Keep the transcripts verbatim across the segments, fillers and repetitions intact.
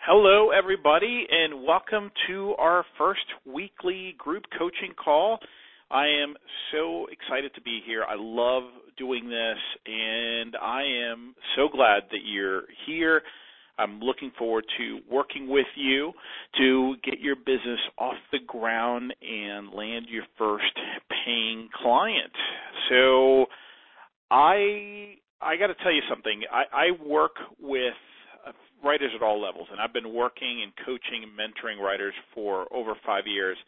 Hello, everybody, and welcome to our first weekly group coaching call. I am so excited to be here. I love doing this, and I am so glad that you're here. I'm looking forward to working with you to get your business off the ground and land your first paying client. So I I got to tell you something. I, I work with writers at all levels, and I've been working and coaching and mentoring writers for over five years.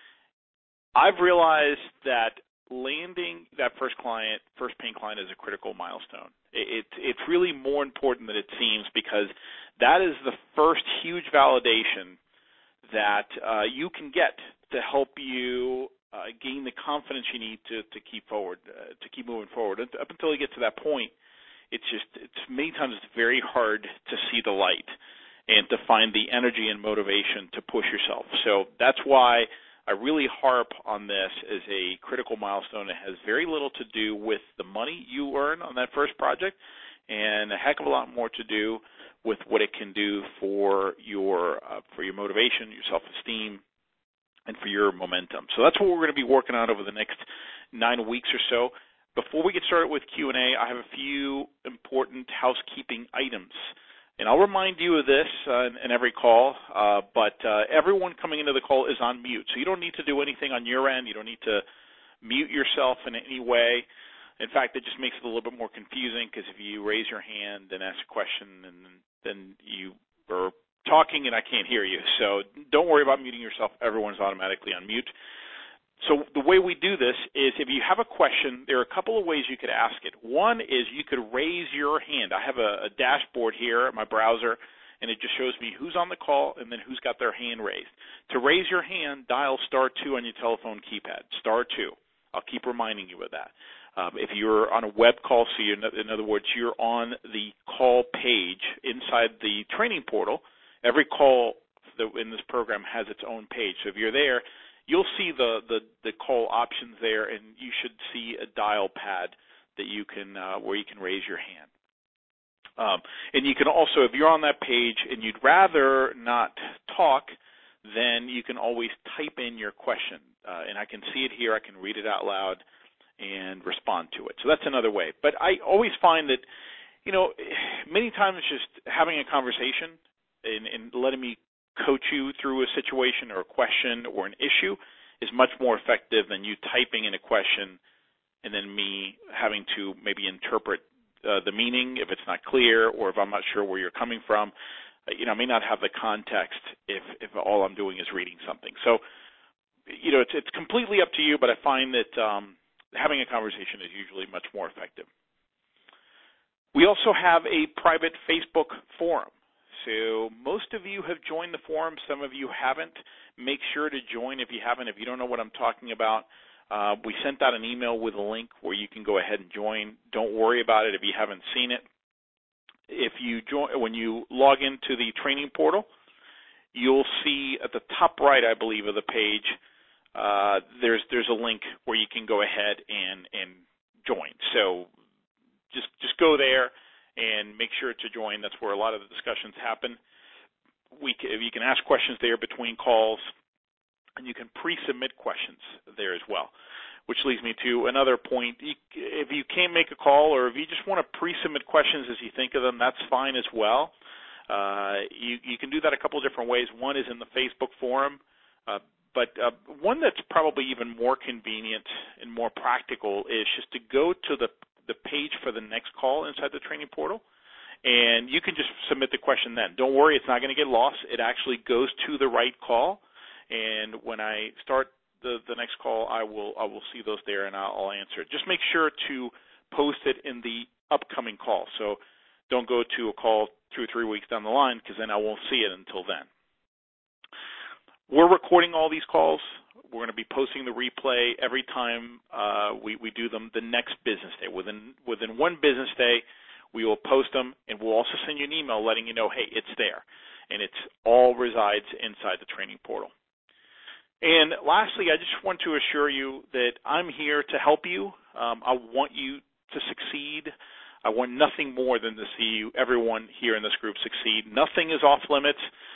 I've realized that landing that first client, first paying client, is a critical milestone. It, it, it's really more important than it seems, because that is the first huge validation that uh, you can get to help you uh, gain the confidence you need to, to keep forward, uh, to keep moving forward. Up until you get to that point, it's just, it's many times it's very hard to see the light and to find the energy and motivation to push yourself. So that's why I really harp on this as a critical milestone. It has very little to do with the money you earn on that first project, and a heck of a lot more to do with what it can do for your uh, for your motivation, your self-esteem, and for your momentum. So that's what we're going to be working on over the next nine weeks or so. Before we get started with Q and A, I have a few important housekeeping items. And I'll remind you of this uh, in, in every call, uh, but uh, everyone coming into the call is on mute. So you don't need to do anything on your end. You don't need to mute yourself in any way. In fact, it just makes it a little bit more confusing, because if you raise your hand and ask a question, and then you are talking and I can't hear you. So don't worry about muting yourself. Everyone's automatically on mute. So the way we do this is, if you have a question, there are a couple of ways you could ask it. One is you could raise your hand. I have a, a dashboard here at my browser, and it just shows me who's on the call and then who's got their hand raised. To raise your hand, dial star two on your telephone keypad, star two. I'll keep reminding you of that. Um, if you're on a web call, so you're, in other words, you're on the call page inside the training portal, every call in this program has its own page. So if you're there, you'll see the, the, the call options there, and you should see a dial pad that you can uh, where you can raise your hand. Um, and you can also, if you're on that page and you'd rather not talk, then you can always type in your question, uh, and I can see it here. I can read it out loud and respond to it. So that's another way. But I always find that, you know, many times just having a conversation and, and letting me coach you through a situation or a question or an issue is much more effective than you typing in a question and then me having to maybe interpret uh, the meaning if it's not clear, or if I'm not sure where you're coming from. Uh, you know, I may not have the context if, if all I'm doing is reading something. So, you know, it's, it's completely up to you, but I find that um, having a conversation is usually much more effective. We also have a private Facebook forum. So most of you have joined the forum. Some of you haven't. Make sure to join if you haven't. If you don't know what I'm talking about, uh, we sent out an email with a link where you can go ahead and join. Don't worry about it if you haven't seen it. If you join, when you log into the training portal, you'll see at the top right, I believe, of the page, uh, there's there's a link where you can go ahead and and join. So just just go there and make sure to join. That's where a lot of the discussions happen. We can, you can ask questions there between calls, and you can pre-submit questions there as well, which leads me to another point. If you can't make a call, or if you just want to pre-submit questions as you think of them, that's fine as well. Uh, you, you can do that a couple of different ways. One is in the Facebook forum, uh, but uh, one that's probably even more convenient and more practical is just to go to the the page for the next call inside the training portal, and you can just submit the question then. Don't worry, it's not going to get lost. It actually goes to the right call, and when I start the, the next call, I will I will see those there, and I'll, I'll answer it. Just make sure to post it in the upcoming call. So don't go to a call two or three weeks down the line, because then I won't see it until then. We're recording all these calls. We're going to be posting the replay every time uh, we, we do them the next business day. Within within one business day, we will post them, and we'll also send you an email letting you know, hey, it's there. And it's all resides inside the training portal. And lastly, I just want to assure you that I'm here to help you. Um, I want you to succeed. I want nothing more than to see you, everyone here in this group succeed. Nothing is off limits.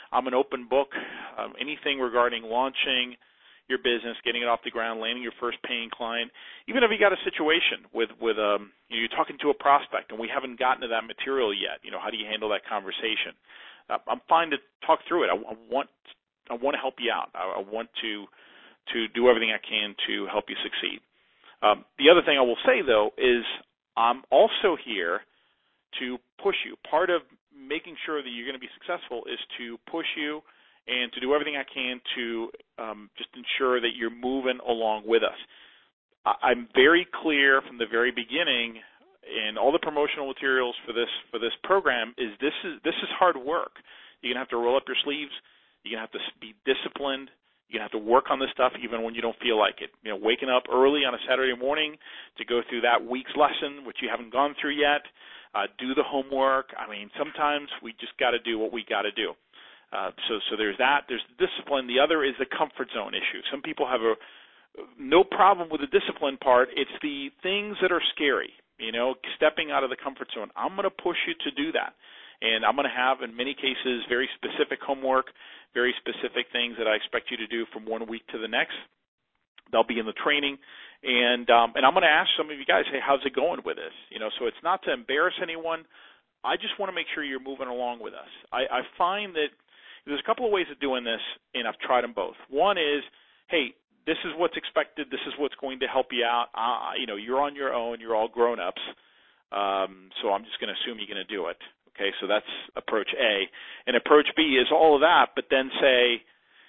I'm an open book. Um, anything regarding launching your business, getting it off the ground, landing your first paying client, even if you got a situation with, with um, you're talking to a prospect and we haven't gotten to that material yet, you know, how do you handle that conversation? Uh, I'm fine to talk through it. I, I want I want to help you out. I, I want to to do everything I can to help you succeed. Um, the other thing I will say, though, is I'm also here to push you. Part of making sure that you're going to be successful is to push you and to do everything I can to um, just ensure that you're moving along with us. I'm very clear from the very beginning, and all the promotional materials for this for this program is this is this is hard work. You're gonna have to roll up your sleeves. You're gonna have to be disciplined. You're gonna have to work on this stuff even when you don't feel like it. You know, waking up early on a Saturday morning to go through that week's lesson, which you haven't gone through yet. Uh, do the homework. I mean, sometimes we just got to do what we got to do. Uh, so, so there's that. There's the discipline. The other is the comfort zone issue. Some people have a no problem with the discipline part. It's the things that are scary. You know, stepping out of the comfort zone. I'm going to push you to do that, and I'm going to have, in many cases, very specific homework, very specific things that I expect you to do from one week to the next. They'll be in the training, and um, and I'm going to ask some of you guys, hey, how's it going with this? You know, so it's not to embarrass anyone. I just want to make sure you're moving along with us. I, I find that there's a couple of ways of doing this, and I've tried them both. One is, hey, this is what's expected. This is what's going to help you out. Uh, you know, you're on your own. You're all grown-ups, um, so I'm just going to assume you're going to do it. Okay, so that's approach A. And approach B is all of that, but then say,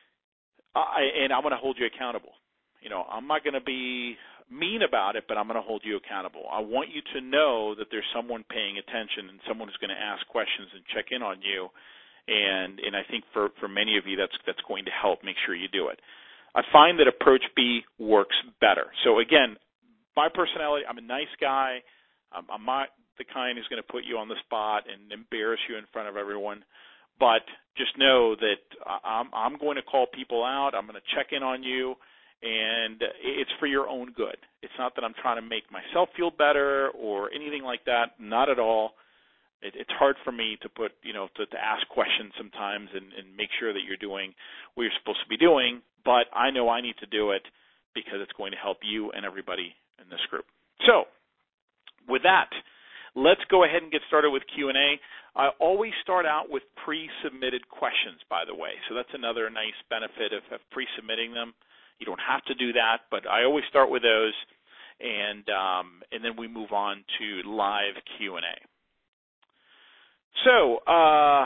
I, and I'm going to hold you accountable. You know, I'm not going to be mean about it, but I'm going to hold you accountable. I want you to know that there's someone paying attention and someone who's going to ask questions and check in on you. And and I think for, for many of you, that's that's going to help make sure you do it. I find that approach B works better. So again, my personality, I'm a nice guy. I'm, I'm not the kind who's going to put you on the spot and embarrass you in front of everyone. But just know that I'm, I'm going to call people out. I'm going to check in on you, and it's for your own good. It's not that I'm trying to make myself feel better or anything like that. Not at all. It, it's hard for me to put, you know, to, to ask questions sometimes and, and make sure that you're doing what you're supposed to be doing, but I know I need to do it because it's going to help you and everybody in this group. So with that, let's go ahead and get started with Q and A. I always start out with pre-submitted questions, by the way, so that's another nice benefit of, of pre-submitting them. You don't have to do that, but I always start with those, and um, and then we move on to live Q and A. So, uh,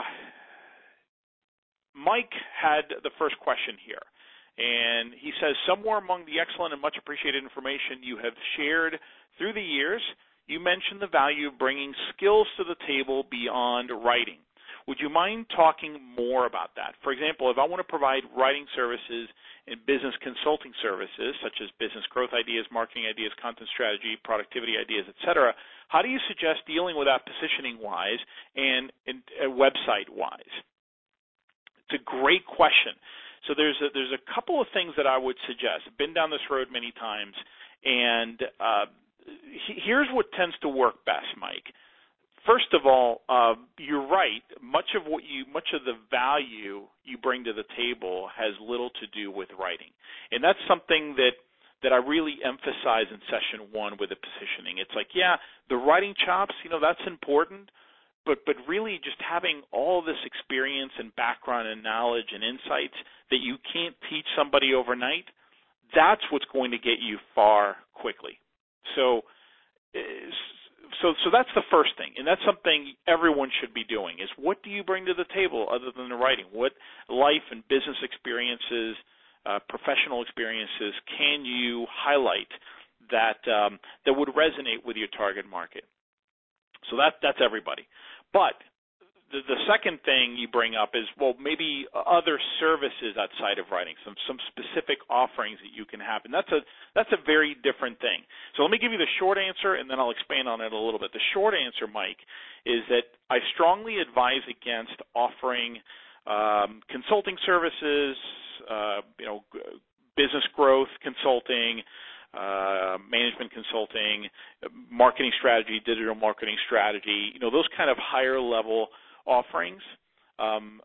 Mike had the first question here, and he says, somewhere among the excellent and much appreciated information you have shared through the years, you mentioned the value of bringing skills to the table beyond writing. Would you mind talking more about that? For example, if I want to provide writing services and business consulting services, such as business growth ideas, marketing ideas, content strategy, productivity ideas, et cetera, how do you suggest dealing with that positioning-wise and, and uh, website-wise? It's a great question. So there's a, there's a couple of things that I would suggest. I've been down this road many times, and uh, he, here's what tends to work best, Mike. First of all, uh, you're right. Much of what you, much of the value you bring to the table has little to do with writing, and that's something that that I really emphasize in session one with the positioning. It's like, yeah, the writing chops, you know, that's important, but but really just having all this experience and background and knowledge and insights that you can't teach somebody overnight, that's what's going to get you far quickly. So. So so that's the first thing, and that's something everyone should be doing, is what do you bring to the table other than the writing? What life and business experiences, uh, professional experiences can you highlight that um, that would resonate with your target market? So that that's everybody. But the, the second thing you bring up is, well, maybe other services outside of writing, some some specific offerings that you can have, and that's a that's a very different thing. So let me give you the short answer, and then I'll expand on it a little bit. The short answer, Mike, is that I strongly advise against offering um, consulting services, uh, you know, business growth consulting, uh, management consulting, marketing strategy, digital marketing strategy, you know, those kind of higher level offerings um,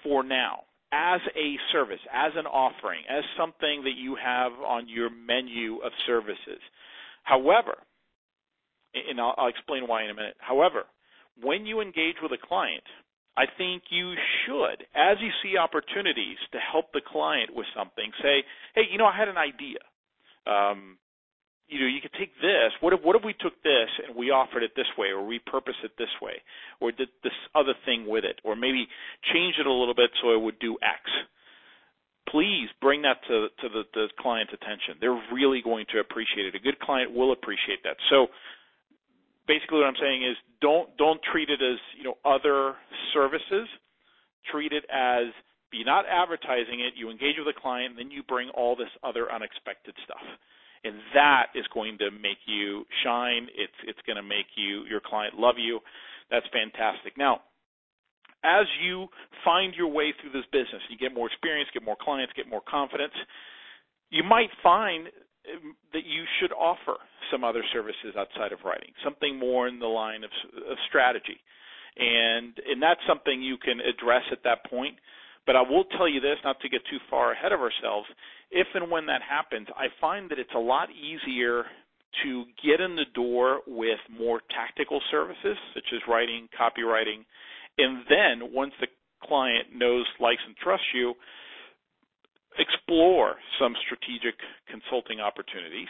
for now as a service, as an offering, as something that you have on your menu of services. However, and I'll, I'll explain why in a minute. However, when you engage with a client, I think you should, as you see opportunities to help the client with something, say, hey, you know, I had an idea. Um, you know, you could take this. What if, what if we took this and we offered it this way, or repurposed it this way, or did this other thing with it, or maybe change it a little bit so it would do X? Please bring that to, to the, the client's attention. They're really going to appreciate it. A good client will appreciate that. So basically what I'm saying is don't don't treat it as, you know, other services. Treat it as you're not advertising it. You engage with a client, and then you bring all this other unexpected stuff. And that is going to make you shine. It's it's going to make you your client love you. That's fantastic. Now, as you find your way through this business, you get more experience, get more clients, get more confidence, you might find that you should offer some other services outside of writing, something more in the line of, of strategy. And, and that's something you can address at that point. But I will tell you this, not to get too far ahead of ourselves, if and when that happens, I find that it's a lot easier to get in the door with more tactical services, such as writing, copywriting, and then once the client knows, likes, and trusts you, explore some strategic consulting opportunities.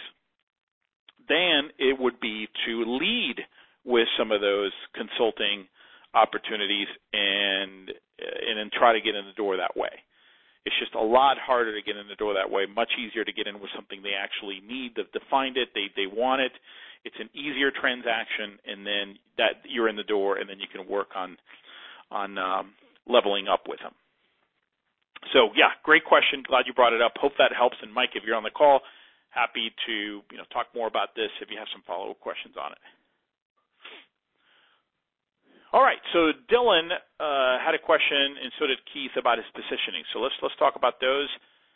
Then it would be to lead with some of those consulting opportunities and and then try to get in the door that way. It's just a lot harder to get in the door that way, much easier to get in with something they actually need. They've defined it, they they want it. It's an easier transaction, and then that you're in the door, and then you can work on on um, leveling up with them. So, yeah, great question. Glad you brought it up. Hope that helps. And, Mike, if you're on the call, happy to you know talk more about this if you have some follow-up questions on it. All right, so Dylan uh, had a question, and so did Keith, about his positioning. So let's let's talk about those,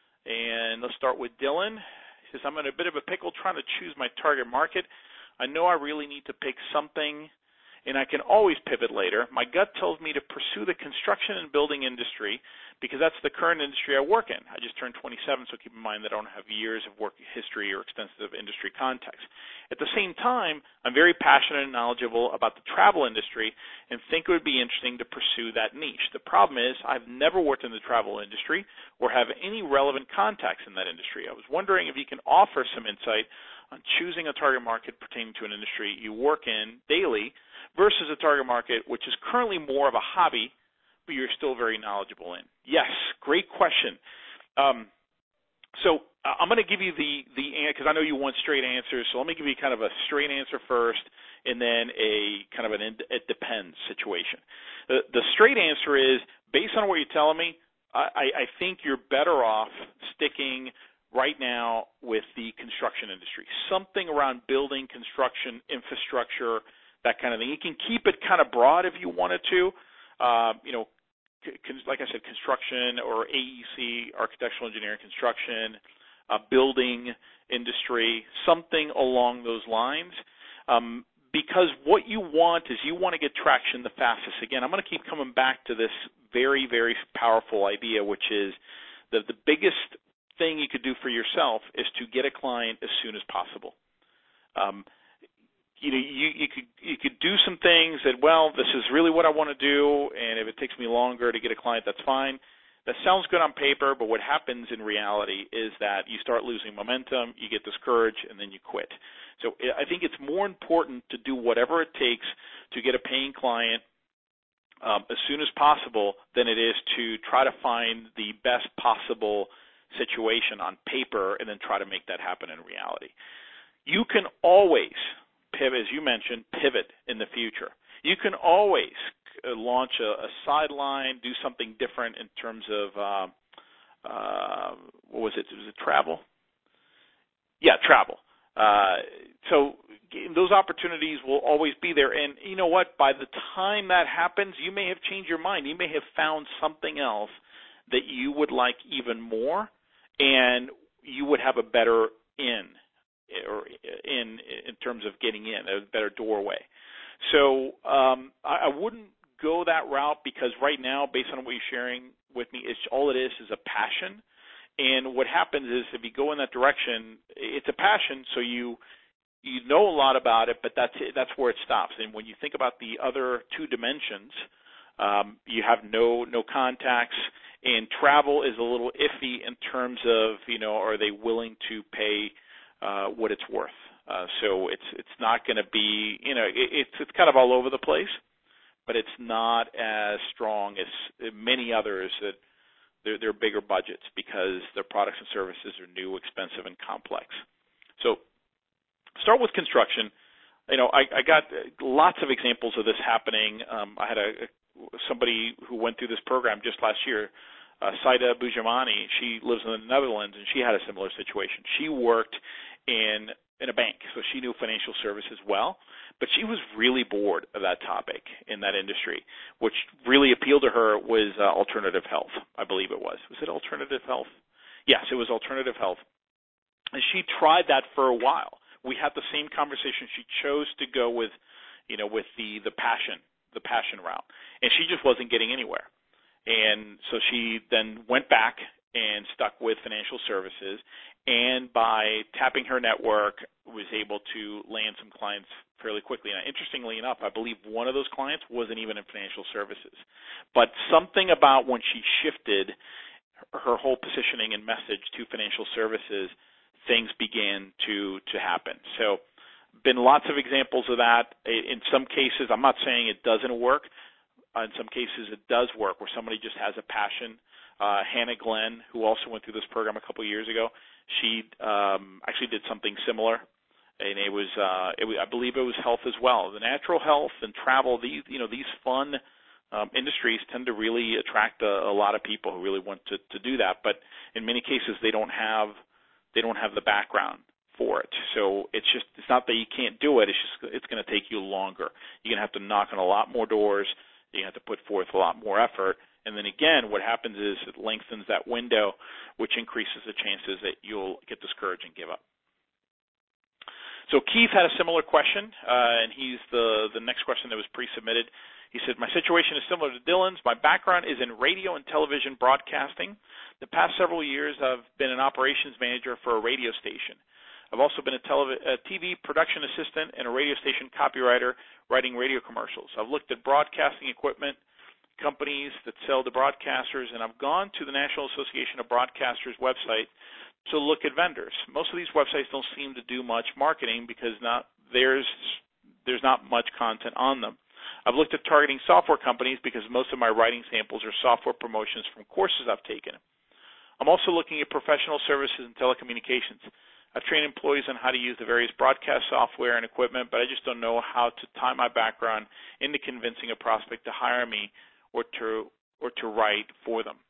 and let's start with Dylan. He says, I'm in a bit of a pickle trying to choose my target market. I know I really need to pick something, and I can always pivot later. My gut tells me to pursue the construction and building industry because that's the current industry I work in. I just turned twenty-seven, so keep in mind that I don't have years of work history or extensive industry context. At the same time, I'm very passionate and knowledgeable about the travel industry and think it would be interesting to pursue that niche. The problem is I've never worked in the travel industry or have any relevant contacts in that industry. I was wondering if you can offer some insight on choosing a target market pertaining to an industry you work in daily versus a target market which is currently more of a hobby, but you're still very knowledgeable in. Yes, great question. Um, so uh, I'm going to give you the, the because I know you want straight answers, so let me give you kind of a straight answer first and then a kind of an it depends situation. The, the straight answer is, based on what you're telling me, I, I think you're better off sticking right now with the construction industry, something around building, construction, infrastructure, that kind of thing. You can keep it kind of broad if you wanted to. Uh, you know, con- like I said, construction or A E C, architectural engineering construction, uh, building industry, something along those lines. Um, because what you want is you want to get traction the fastest. Again, I'm going to keep coming back to this very, very powerful idea, which is that the biggest thing you could do for yourself is to get a client as soon as possible. Um, You know, you, you could you could do some things that, well, this is really what I want to do, and if it takes me longer to get a client, that's fine. That sounds good on paper, but what happens in reality is that you start losing momentum, you get discouraged, and then you quit. So I think it's more important to do whatever it takes to get a paying client um, as soon as possible than it is to try to find the best possible situation on paper and then try to make that happen in reality. You can always pivot, as you mentioned, pivot in the future. You can always launch a, a sideline, do something different in terms of, uh, uh, what was it? Was it travel? Yeah, travel. Uh, so those opportunities will always be there. And you know what? By the time that happens, you may have changed your mind. You may have found something else that you would like even more, and you would have a better in. or in in terms of getting in, a better doorway. So um, I, I wouldn't go that route because right now, based on what you're sharing with me, it's all it is is a passion. And what happens is if you go in that direction, it's a passion, so you you know a lot about it, but that's it, that's where it stops. And when you think about the other two dimensions, um, you have no no contacts, and travel is a little iffy in terms of, you know, are they willing to pay uh, what it's worth? Uh, so it's it's not going to be, you know, it, it's it's kind of all over the place, but it's not as strong as many others that they're, they're bigger budgets because their products and services are new, expensive, and complex. So start with construction. You know, I, I got lots of examples of this happening. Um, I had a, a somebody who went through this program just last year, uh, Saida Boujamani. She lives in the Netherlands, and she had a similar situation. She worked in in a bank, so she knew financial services well, but she was really bored of that topic in that industry. Which really appealed to her was uh, alternative health, I believe it was. Was it alternative health? Yes, it was alternative health. And she tried that for a while. We had the same conversation. She chose to go with, you know, with the, the passion, the passion route, and she just wasn't getting anywhere. And so she then went back and stuck with financial services, and by tapping her network, was able to land some clients fairly quickly. Now, interestingly enough, I believe one of those clients wasn't even in financial services. But something about when she shifted her whole positioning and message to financial services, things began to, to happen. So been lots of examples of that. In some cases, I'm not saying it doesn't work. In some cases, it does work where somebody just has a passion. Uh, Hannah Glenn, who also went through this program a couple of years ago, she um, actually did something similar, and it was, uh, it was, I believe, it was health as well. The natural health and travel, these, you know, these fun um, industries tend to really attract a, a lot of people who really want to, to do that. But in many cases, they don't have, they don't have the background for it. So it's just, it's not that you can't do it. It's just, it's going to take you longer. You're going to have to knock on a lot more doors. You have to put forth a lot more effort. And then again, what happens is it lengthens that window, which increases the chances that you'll get discouraged and give up. So Keith had a similar question, uh, and he's the, the next question that was pre-submitted. He said, my situation is similar to Dylan's. My background is in radio and television broadcasting. The past several years, I've been an operations manager for a radio station. I've also been a, telev- a T V production assistant and a radio station copywriter writing radio commercials. I've looked at broadcasting equipment companies that sell to broadcasters, and I've gone to the National Association of Broadcasters website to look at vendors. Most of these websites don't seem to do much marketing because not there's there's not much content on them. I've looked at targeting software companies because most of my writing samples are software promotions from courses I've taken. I'm also looking at professional services and telecommunications. I've trained employees on how to use the various broadcast software and equipment, but I just don't know how to tie my background into convincing a prospect to hire me or to or to write for them.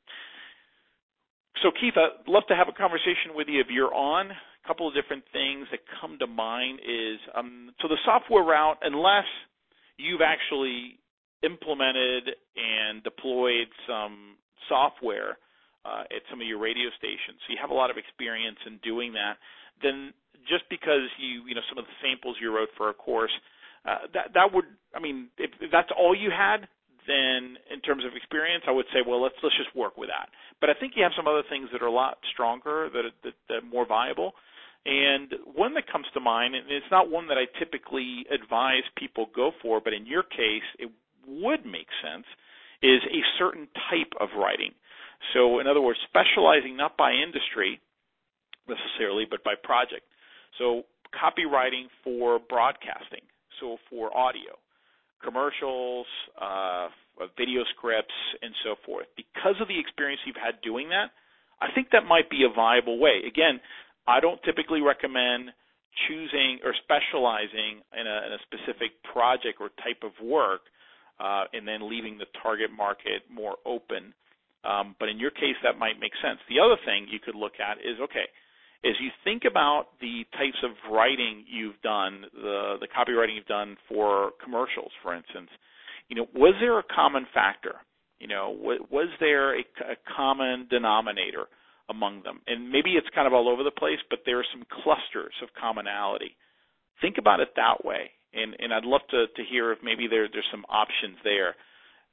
So, Keith, I'd love to have a conversation with you if you're on. A couple of different things that come to mind is, um, so the software route, unless you've actually implemented and deployed some software uh, at some of your radio stations, so you have a lot of experience in doing that, then just because you, you know, some of the samples you wrote for a course, uh, that that would, I mean, if, if that's all you had, then in terms of experience, I would say, well, let's let's just work with that. But I think you have some other things that are a lot stronger, that are, that, that are more viable. And one that comes to mind, and it's not one that I typically advise people go for, but in your case, it would make sense, is a certain type of writing. So in other words, specializing not by industry necessarily, but by project. So copywriting for broadcasting, so for audio, commercials, uh, video scripts, and so forth. Because of the experience you've had doing that, I think that might be a viable way. Again, I don't typically recommend choosing or specializing in a, in a specific project or type of work uh, and then leaving the target market more open. Um, but in your case, that might make sense. The other thing you could look at is, okay, as you think about the types of writing you've done, the, the copywriting you've done for commercials, for instance, you know, was there a common factor? You know, was, was there a, a common denominator among them? And maybe it's kind of all over the place, but there are some clusters of commonality. Think about it that way, and, and I'd love to, to hear if maybe there, there's some options there.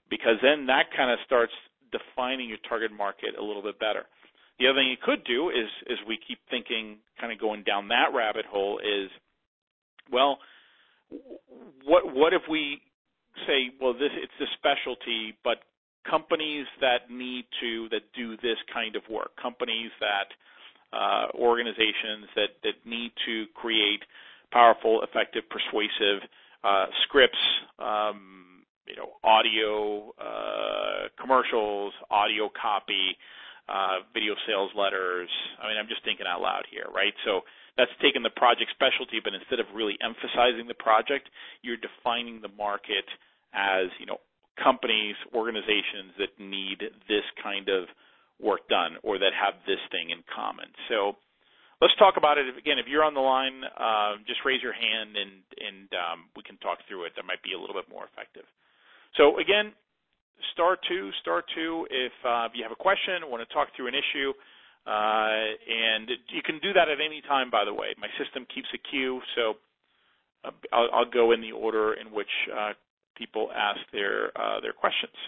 because then that kind of starts defining your target market a little bit better. The other thing you could do is, as we keep thinking, kind of going down that rabbit hole, is, well, what what if we say, well, this it's a specialty, but companies that need to, that do this kind of work, companies that, uh, organizations that, that need to create powerful, effective, persuasive uh, scripts, um, you know, audio uh, commercials, audio copy, uh, video sales letters. I mean, I'm just thinking out loud here, right? So that's taking the project specialty, but instead of really emphasizing the project, you're defining the market as, you know, companies, organizations that need this kind of work done or that have this thing in common. So let's talk about it. Again, if you're on the line, uh, just raise your hand and, and um, we can talk through it. That might be a little bit more effective. So again, star two, star two if uh, you have a question, want to talk through an issue. Uh, and you can do that at any time, by the way. My system keeps a queue, so uh, I'll, I'll go in the order in which uh, people ask their uh, their questions.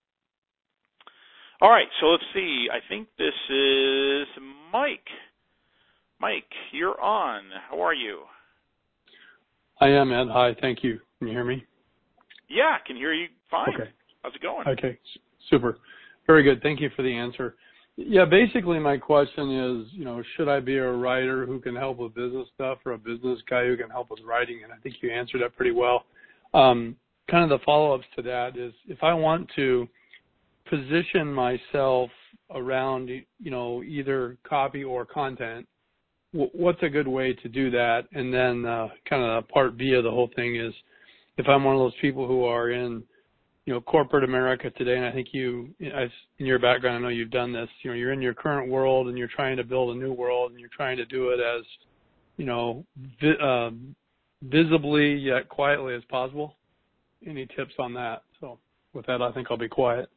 All right, so let's see. I think this is Mike. Mike, you're on. How are you? I am, Ed. Hi, thank you. Can you hear me? Yeah, I can hear you fine. Okay. How's it going? Okay, super. Very good. Thank you for the answer. Yeah, basically my question is, you know, should I be a writer who can help with business stuff or a business guy who can help with writing? And I think you answered that pretty well. Um, kind of the follow-ups to that is if I want to position myself around, you know, either copy or content, w- what's a good way to do that? And then uh, kind of part B of the whole thing is if I'm one of those people who are in, you know, corporate America today, and I think you, in your background, I know you've done this, you know, you're in your current world and you're trying to build a new world and you're trying to do it as, you know, vi- uh, visibly yet quietly as possible. Any tips on that? So with that, I think I'll be quiet.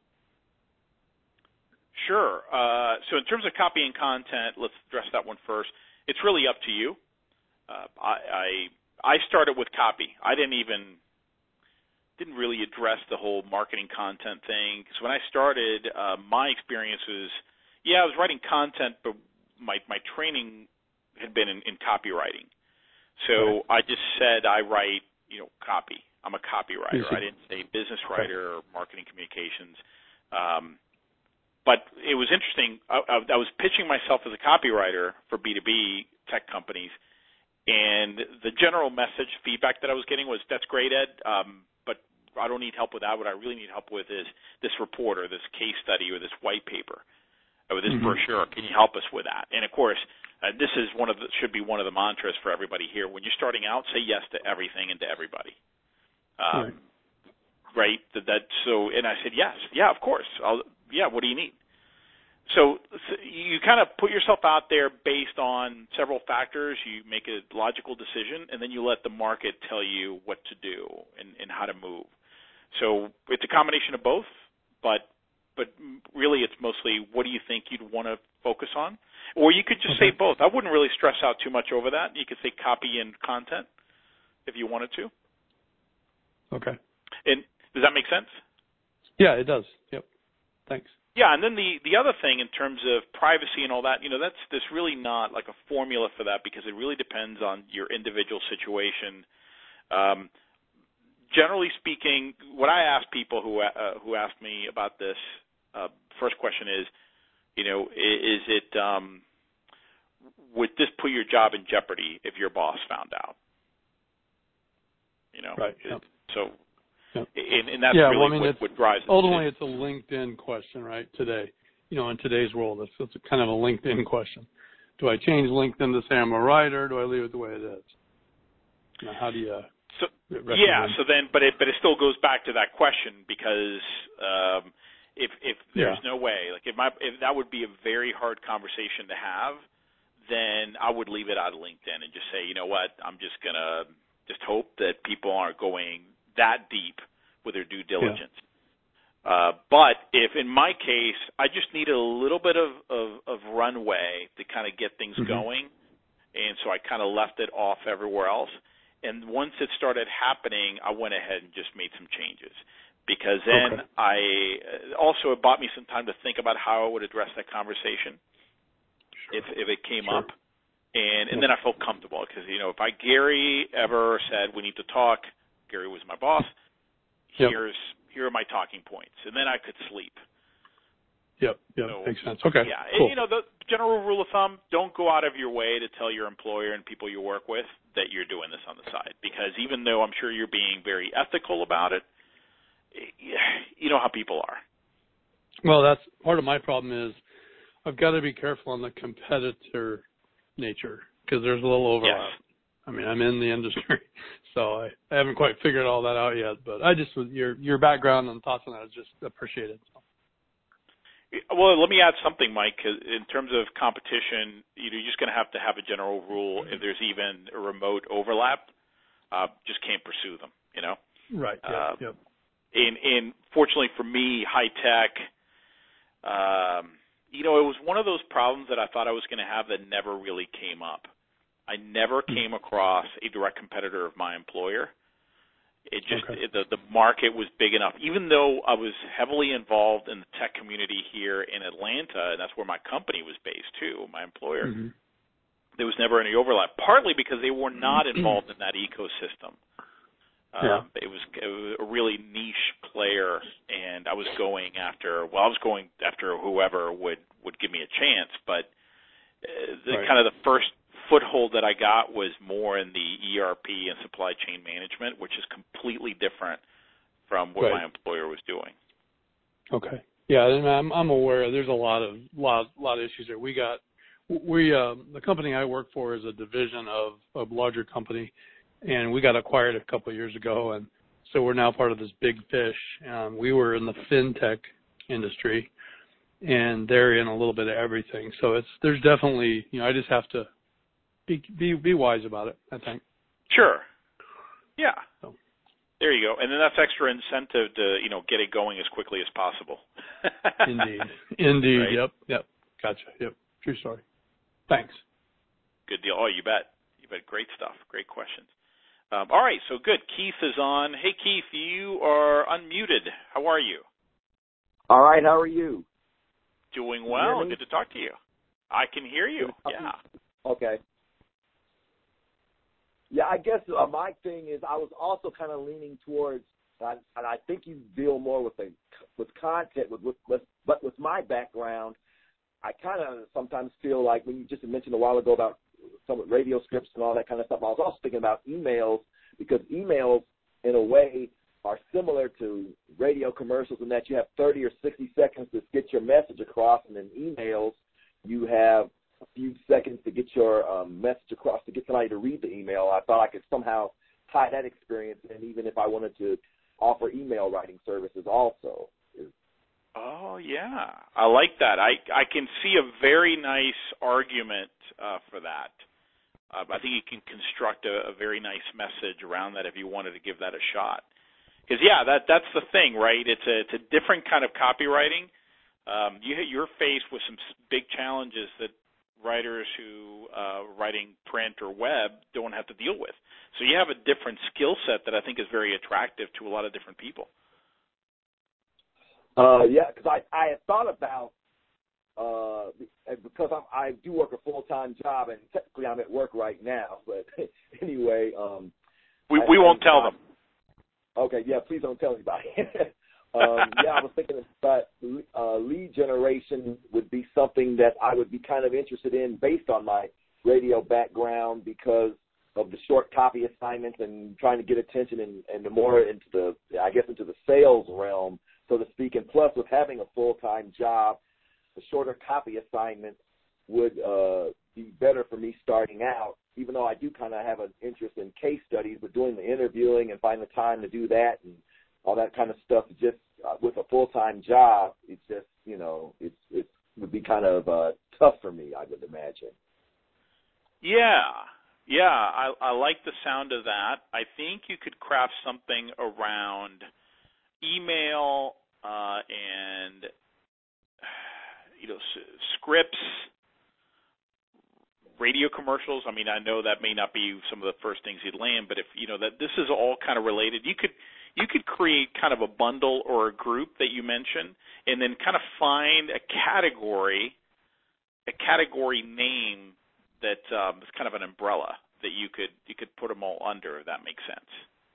Sure. Uh, so in terms of copy and content, let's address that one first. It's really up to you. Uh, I, I I started with copy. I didn't even didn't really address the whole marketing content thing because when I started, uh, my experience was, yeah, I was writing content, but my my training had been in, in copywriting. So right. I just said I write, you know, copy. I'm a copywriter. I didn't say business writer or marketing communications. Um, but it was interesting. I, I, I was pitching myself as a copywriter for B two B tech companies, and the general message feedback that I was getting was, that's great, Ed, um, but I don't need help with that. What I really need help with is this report or this case study or this white paper or this mm-hmm. brochure. Can you help us with that? And, of course, uh, this is one of the, should be one of the mantras for everybody here. When you're starting out, say yes to everything and to everybody. Um, right. right? That, that, so, and I said, yes. Yeah, of course. I'll, yeah, what do you need? So, so you kind of put yourself out there based on several factors. You make a logical decision, and then you let the market tell you what to do and, and how to move. So it's a combination of both, but but really it's mostly what do you think you'd want to focus on? Or you could just okay. say both. I wouldn't really stress out too much over that. You could say copy and content if you wanted to. Okay. And does that make sense? Yeah, it does. Yep. Thanks. Yeah, and then the, the other thing in terms of privacy and all that, you know, that's there's really not like a formula for that because it really depends on your individual situation. Um, generally speaking, what I ask people who uh, who ask me about this, uh, first question is, you know, is, is it um, would this put your job in jeopardy if your boss found out? You know, right. Yep. so. Yep. And, and that's yeah, really well, I mean, what, what drives it. Ultimately, it's a LinkedIn question, right, today. You know, in today's world, it's, it's a kind of a LinkedIn question. Do I change LinkedIn to say I'm a writer? Do I leave it the way it is? Now, how do you uh, so, Yeah, so then, but it, but it still goes back to that question because um, if, if there's yeah. no way, like if, my, if that would be a very hard conversation to have, then I would leave it out of LinkedIn and just say, you know what, I'm just going to just hope that people aren't going that deep with their due diligence. Yeah. Uh, but if in my case, I just needed a little bit of, of, of runway to kind of get things mm-hmm. going, and so I kind of left it off everywhere else. And once it started happening, I went ahead and just made some changes because then Okay. I also it bought me some time to think about how I would address that conversation Sure. if if it came Sure. up, and and Yeah. then I felt comfortable because you know if I Gary ever said we need to talk, Gary was my boss. Yep. Here's here are my talking points, and then I could sleep. Yep. Yep. So, Makes sense. Okay. yeah, Cool. and, you know, the general rule of thumb, don't go out of your way to tell your employer and people you work with that you're doing this on the side. Because even though I'm sure you're being very ethical about it, you know how people are. Well, that's part of my problem is I've got to be careful on the competitor nature because there's a little overlap. Yes. I mean, I'm in the industry, so I, I haven't quite figured all that out yet. But I just, your your background and thoughts on that is just appreciated. So. Well, let me add something, Mike. 'Cause in terms of competition, you know, you're just going to have to have a general rule. If there's even a remote overlap, uh, just can't pursue them. You know. Right. Yep. Uh, yep. And, and fortunately for me, high tech, um, you know, it was one of those problems that I thought I was going to have that never really came up. I never Mm-hmm. came across a direct competitor of my employer. It just Okay. it, the the market was big enough. Even though I was heavily involved in the tech community here in Atlanta, and that's where my company was based too, my employer. Mm-hmm. There was never any overlap. Partly because they were not involved in that ecosystem. Um, Yeah. it was, it was a really niche player, and I was going after. Well, I was going after whoever would would give me a chance, but uh, the Right. kind of the first foothold that I got was more in the E R P and supply chain management, which is completely different from what Right. my employer was doing. Okay. Yeah, and I'm I'm aware there's a lot of lot lot of issues there. We got we um, the company I work for is a division of a larger company, and we got acquired a couple of years ago, and so we're now part of this big fish. Um, we were in the fintech industry, and they're in a little bit of everything. So it's there's definitely you know I just have to be be be wise about it, I think. Sure. Yeah. So. There you go. And then that's extra incentive to, you know, get it going as quickly as possible. Indeed. Indeed. Right? Yep. Yep. Gotcha. Yep. True story. Thanks. Good deal. Oh, you bet. You bet. Great stuff. Great questions. Um, all right. So good. Keith is on. Hey, Keith, you are unmuted. How are you? All right. How are you? Doing Can you well. hear me? Good to talk to you. I can hear you. Yeah. Okay. Yeah, I guess uh, my thing is I was also kind of leaning towards, uh, and I think you deal more with the with content, with, with, with but with my background, I kind of sometimes feel like when you just mentioned a while ago about some radio scripts and all that kind of stuff, I was also thinking about emails because emails, in a way, are similar to radio commercials in that you have thirty or sixty seconds to get your message across, and in emails you have a few seconds to get your um, message across, to get somebody to read the email. I thought I could somehow tie that experience in, even if I wanted to offer email writing services also. Oh, yeah. I like that. I, I can see a very nice argument uh, for that. Uh, I think you can construct a, a very nice message around that if you wanted to give that a shot. Because, yeah, that that's the thing, right? It's a, it's a different kind of copywriting. Um, you, you're faced with some big challenges that writers who uh, writing print or web don't have to deal with. So you have a different skill set that I think is very attractive to a lot of different people. Uh, yeah, because I, I had thought about, uh, because I'm, I do work a full-time job, and technically I'm at work right now, but anyway. Um, we I, we won't I, tell I, them. Okay, yeah, please don't tell anybody. um, yeah, I was thinking that uh, lead generation would be something that I would be kind of interested in based on my radio background because of the short copy assignments and trying to get attention and, and the more into the, I guess, into the sales realm, so to speak. And plus, with having a full-time job, the shorter copy assignments would uh, be better for me starting out, even though I do kind of have an interest in case studies, but doing the interviewing and finding the time to do that and all that kind of stuff, just uh, with a full-time job, it's just, you know, it's it would be kind of uh, tough for me, I would imagine. Yeah, yeah, I, I like the sound of that. I think you could craft something around email uh, and, you know, s- scripts, radio commercials. I mean, I know that may not be some of the first things you'd land, but if, you know, that this is all kind of related, you could you could create kind of a bundle or a group that you mentioned, and then kind of find a category, a category name that um, is kind of an umbrella that you could you could put them all under, if that makes sense.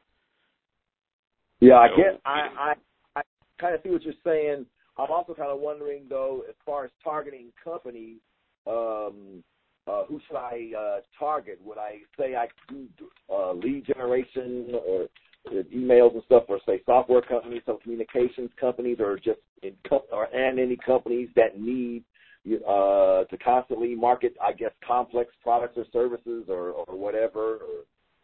Yeah, I so, get. I, I I kind of see what you're saying. I'm also kind of wondering, though, as far as targeting companies, um, uh, who should I uh, target? Would I say I do uh, lead generation or uh, emails and stuff, or say software companies, some communications companies, or just in co- or and any companies that need uh, to constantly market, I guess, complex products or services or, or whatever? Or...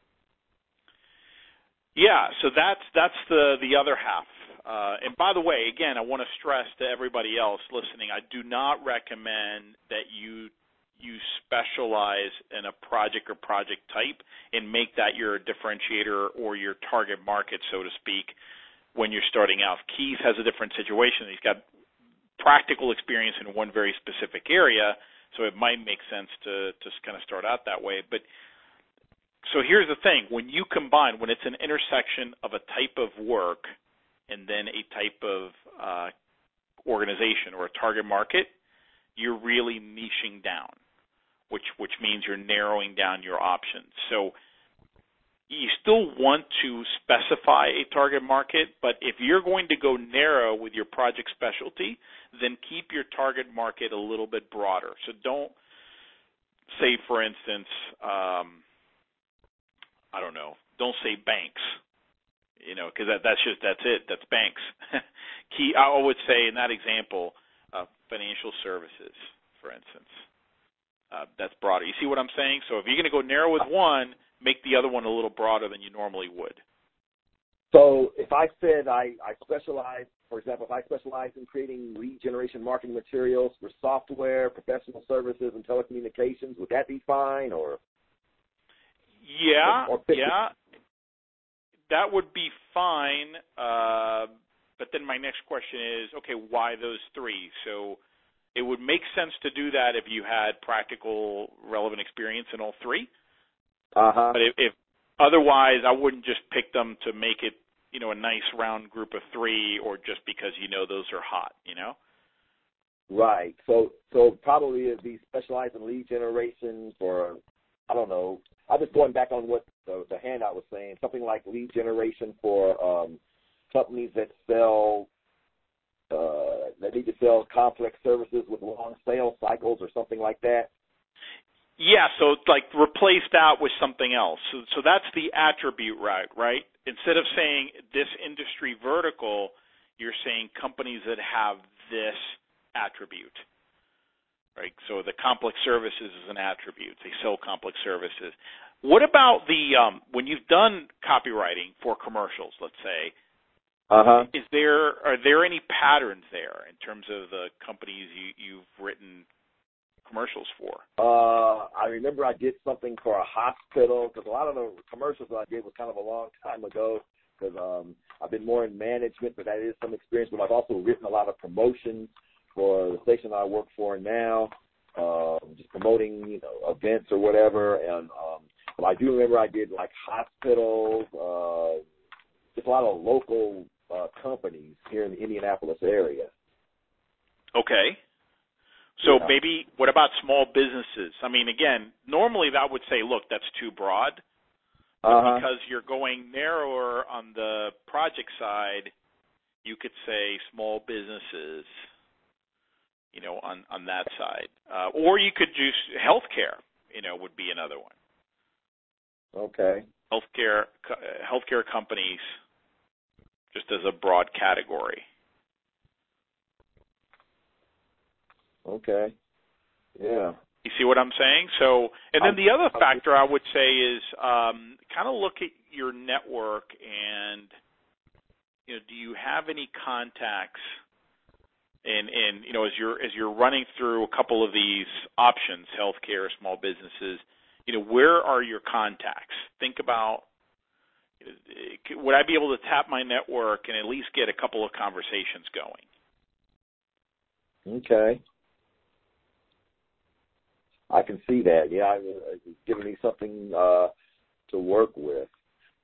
Yeah, so that's that's the the other half. Uh, and by the way, again, I want to stress to everybody else listening, I do not recommend that you you specialize in a project or project type and make that your differentiator or your target market, so to speak, when you're starting out. Keith has a different situation. He's got practical experience in one very specific area, so it might make sense to, to kind of start out that way. But so here's the thing. When you combine, when it's an intersection of a type of work and then a type of uh, organization or a target market, you're really niching down, which which means you're narrowing down your options. So you still want to specify a target market, but if you're going to go narrow with your project specialty, then keep your target market a little bit broader. So don't say, for instance, um, I don't know, don't say banks. You know, because that, that's just that's it. That's banks. Key. I would say in that example, uh, financial services, for instance. Uh, that's broader. You see what I'm saying? So if you're going to go narrow with one, make the other one a little broader than you normally would. So if I said I, I specialize, for example, if I specialize in creating lead generation marketing materials for software, professional services, and telecommunications, would that be fine? Or yeah, or, or yeah. That would be fine, uh, but then my next question is, okay, why those three? So it would make sense to do that if you had practical, relevant experience in all three. Uh-huh. But if, if otherwise, I wouldn't just pick them to make it, you know, a nice round group of three, or just because you know those are hot, you know? Right. So so probably it'd be specialized in lead generation for, I don't know, I'm just going back on what the, the handout was saying, something like lead generation for um, companies that sell, uh, that need to sell complex services with long sales cycles or something like that. Yeah, so it's like replace that with something else. So, so that's the attribute, right? Right. Instead of saying this industry vertical, you're saying companies that have this attribute. Right, so the complex services is an attribute. They sell complex services. What about the um, when you've done copywriting for commercials, let's say, uh-huh. is there are there any patterns there in terms of the companies you, you've written commercials for? Uh, I remember I did something for a hospital, because a lot of the commercials that I did was kind of a long time ago, because um, I've been more in management, but that is some experience. But I've also written a lot of promotions for the station I work for now, um, just promoting, you know, events or whatever. And um, but I do remember I did like hospitals, uh, just a lot of local uh, companies here in the Indianapolis area. Okay. So yeah. maybe what about small businesses? I mean, again, normally that would say, look, that's too broad. But uh-huh. because you're going narrower on the project side, you could say small businesses, you know, on, on that side. Uh, or you could use healthcare, you know, would be another one. Okay. Healthcare, healthcare companies, just as a broad category. Okay. Yeah. You see what I'm saying? So, and then the other factor I would say is um, kind of look at your network and, you know, do you have any contacts? And, and you know, as you're as you're running through a couple of these options, healthcare, small businesses, you know, where are your contacts? Think about, would I be able to tap my network and at least get a couple of conversations going? Okay. I can see that. Yeah, it's giving me something uh, to work with.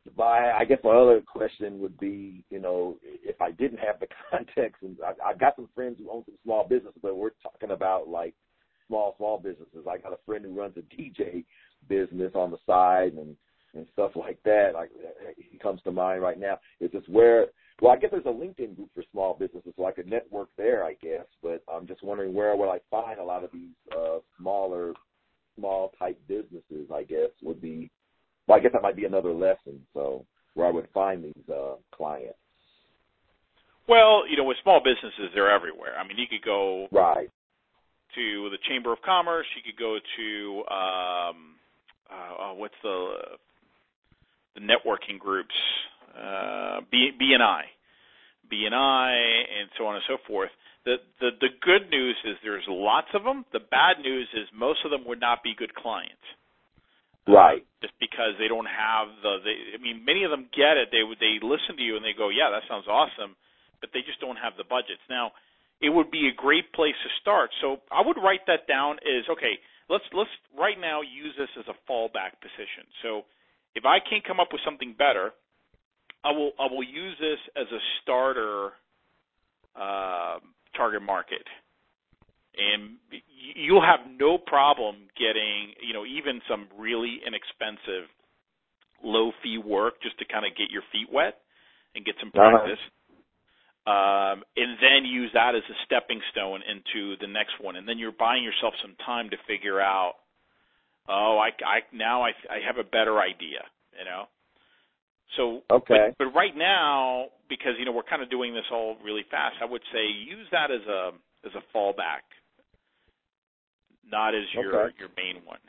my, I guess my other question would be, you know, if I didn't have the context, and I, I've got some friends who own some small businesses, but we're talking about like small, small businesses. I got a friend who runs a D J business on the side and, and stuff like that. Like, he comes to mind right now. It's just where, well, I guess there's a LinkedIn group for small businesses, so I could network there, I guess. But I'm just wondering where would I find a lot of these uh, smaller, small type businesses, I guess, would be. Well, I guess that might be another lesson, so where I would find these uh, clients. Well, you know, with small businesses, they're everywhere. I mean, you could go right to the Chamber of Commerce. You could go to um, uh, oh, what's the the networking groups, uh, B, BNI, BNI, and so on and so forth. The, the the good news is there's lots of them. The bad news is most of them would not be good clients. Right. Uh, just because they don't have the, they, I mean, many of them get it. They would, they listen to you and they go, yeah, that sounds awesome, but they just don't have the budgets. Now, it would be a great place to start. So I would write that down as, okay, let's, let's right now use this as a fallback position. So if I can't come up with something better, I will, I will use this as a starter, uh, target market. And you'll have no problem getting, you know, even some really inexpensive low-fee work just to kind of get your feet wet and get some practice. Uh-huh. Um, and then use that as a stepping stone into the next one. And then you're buying yourself some time to figure out, oh, I, I now I, I have a better idea, you know. So, okay. but, but right now, because, you know, we're kind of doing this all really fast, I would say use that as a as a fallback. Not as your okay. your main one.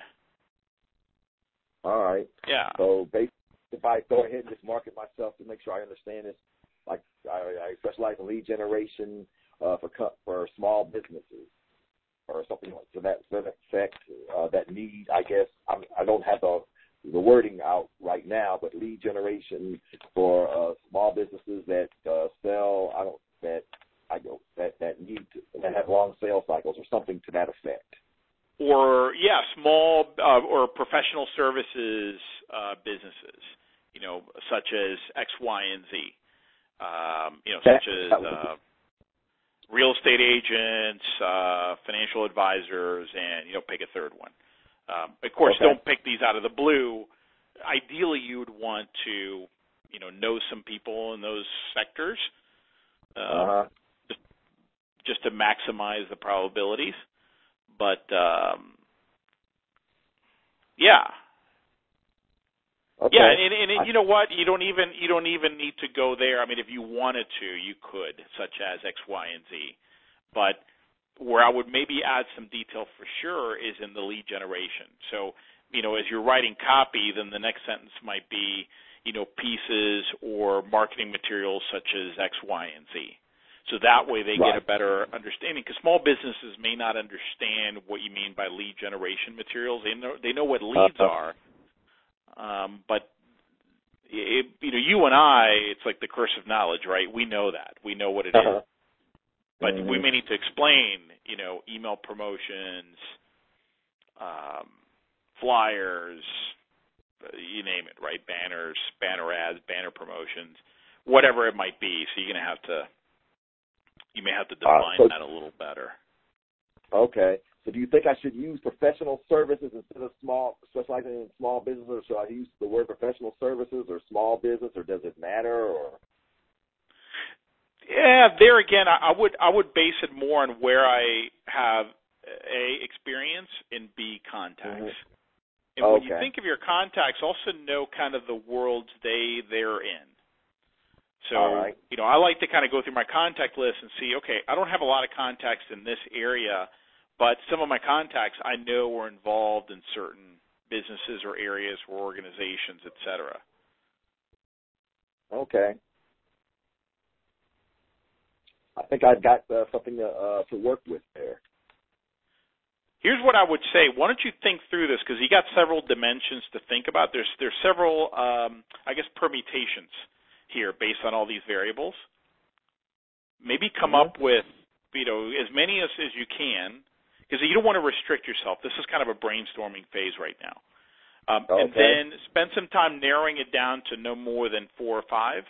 All right. Yeah. So basically, if I go ahead and just market myself to make sure I understand this, like I, I specialize in lead generation uh, for for small businesses or something like to that to that effect uh, that need. I guess I'm, I don't have the the wording out right now, but lead generation for uh, small businesses that uh, sell. I don't that I don't that that need to, that have long sales cycles or something to that effect. Or, yeah, small uh, or professional services uh, businesses, you know, such as X, Y, and Z, um, you know, such as uh, real estate agents, uh, financial advisors, and, you know, pick a third one. Um, of course, okay. don't pick these out of the blue. Ideally, you would want to, you know, know some people in those sectors uh, uh-huh. just, just to maximize the probabilities. But um, yeah, okay. yeah, and, and, and you know what? You don't even you don't even need to go there. I mean, if you wanted to, you could, such as X, Y, and Z. But where I would maybe add some detail for sure is in the lead generation. So, you know, as you're writing copy, then the next sentence might be, you know, pieces or marketing materials such as X, Y, and Z. So that way they right. get a better understanding, because small businesses may not understand what you mean by lead generation materials. They know they know what leads uh-huh. are, um, but it, you know, you and I, it's like the curse of knowledge, right? We know that. We know what it uh-huh. is, but mm-hmm. we may need to explain, you know, email promotions, um, flyers, you name it, right? Banners, banner ads, banner promotions, whatever it might be. So you're going to have to. You may have to define uh, so, that a little better. Okay. So do you think I should use professional services instead of small, specializing in small business, or should I use the word professional services or small business, or does it matter? Or yeah, there again, I, I would I would base it more on where I have A, experience, and B, contacts. Mm-hmm. And okay. when you think of your contacts, also know kind of the worlds they they're in. So, right. you know, I like to kind of go through my contact list and see, okay, I don't have a lot of contacts in this area, but some of my contacts I know are involved in certain businesses or areas or organizations, et cetera. Okay. I think I've got uh, something to, uh, to work with there. Here's what I would say. Why don't you think through this, because you got several dimensions to think about. There's there's several, um, I guess, permutations here based on all these variables. Maybe come mm-hmm. up with, you know, as many as, as you can, because you don't want to restrict yourself. This is kind of a brainstorming phase right now. Um, okay. And then spend some time narrowing it down to no more than four or five.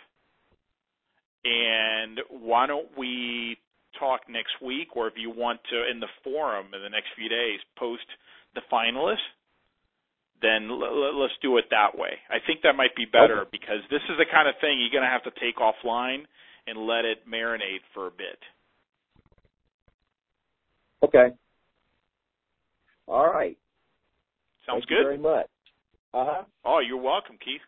And why don't we talk next week, or if you want to, in the forum in the next few days, post the finalists, then l- l- let's do it that way. I think that might be better okay. because this is the kind of thing you're going to have to take offline and let it marinate for a bit. Okay. All right. Sounds Thank good? you very much. Uh-huh. Oh, you're welcome, Keith.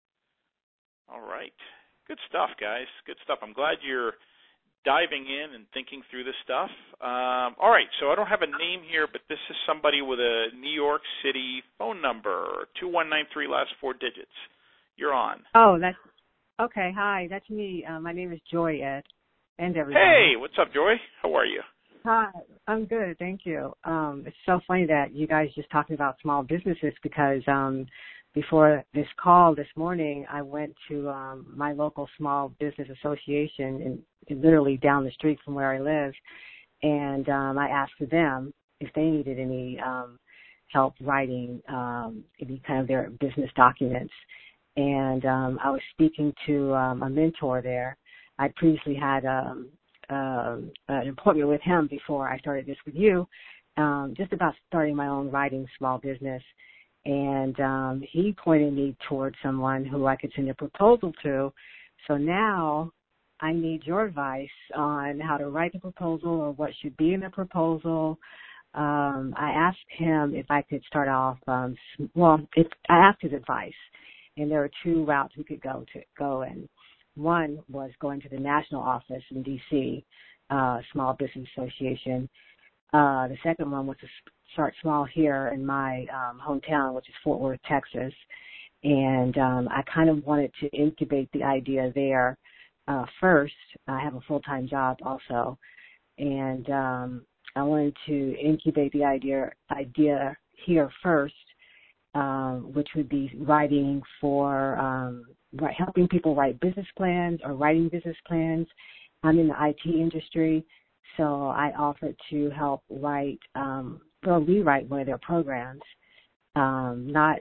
All right. Good stuff, guys. Good stuff. I'm glad you're diving in and thinking through this stuff. Um, all right, so I don't have a name here, but this is somebody with a New York City phone number, two one nine three, last four digits. You're on. Oh, that's okay. Hi, that's me. Uh, my name is Joy, Ed, and everybody. Hey, what's up, Joy? How are you? Hi, I'm good, thank you. Um, it's so funny that you guys just talking about small businesses because um, before this call this morning, I went to um, my local small business association, and literally down the street from where I live, and um, I asked them if they needed any um, help writing um, any kind of their business documents. And um, I was speaking to um, a mentor there. I previously had um, um, an appointment with him before I started this with you, um, just about starting my own writing small business. And um, he pointed me towards someone who I could send a proposal to. So now I need your advice on how to write the proposal or what should be in the proposal. Um, I asked him if I could start off, um, well, if, I asked his advice, and there are two routes we could go to go in. One was going to the national office in D C, uh, Small Business Association. Uh, the second one was to start small here in my um, hometown, which is Fort Worth, Texas. And um, I kind of wanted to incubate the idea there uh, first. I have a full-time job also. And um, I wanted to incubate the idea idea here first, um, which would be writing for um, write, helping people write business plans or writing business plans. I'm in the I T industry, so I offered to help write um, or rewrite one of their programs. Um, not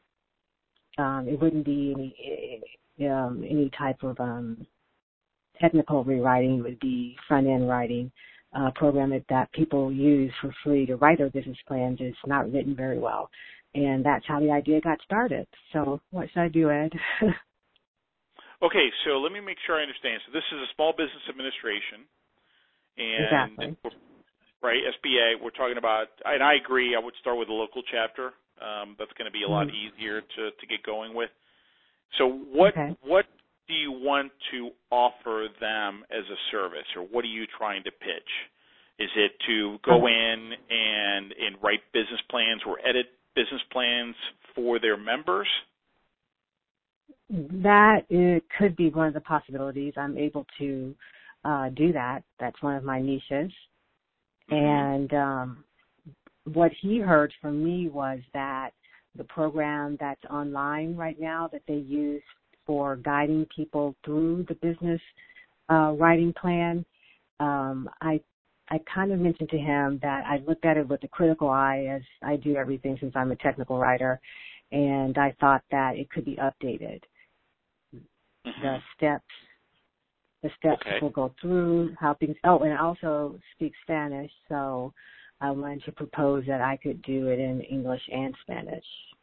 um, it wouldn't be any um, any type of um, technical rewriting. It would be front end writing. Uh, program that, that people use for free to write their business plans is not written very well. And that's how the idea got started. So what should I do, Ed? Okay, so let me make sure I understand. So this is a Small Business Administration, and Exactly. right, S B A, we're talking about, and I agree, I would start with a local chapter. Um, that's going to be a lot Mm-hmm. easier to, to get going with. So what Okay. what do you want to offer them as a service, or what are you trying to pitch? Is it to go in and, and write business plans or edit business plans for their members? That it could be one of the possibilities. I'm able to uh, do that. That's one of my niches. Mm-hmm. And um, what he heard from me was that the program that's online right now that they use for guiding people through the business uh, writing plan, um, I I kind of mentioned to him that I looked at it with a critical eye, as I do everything since I'm a technical writer, and I thought that it could be updated. Mm-hmm. The steps, the steps Okay. will go through, how things, oh, and I also speak Spanish, so I wanted to propose that I could do it in English and Spanish.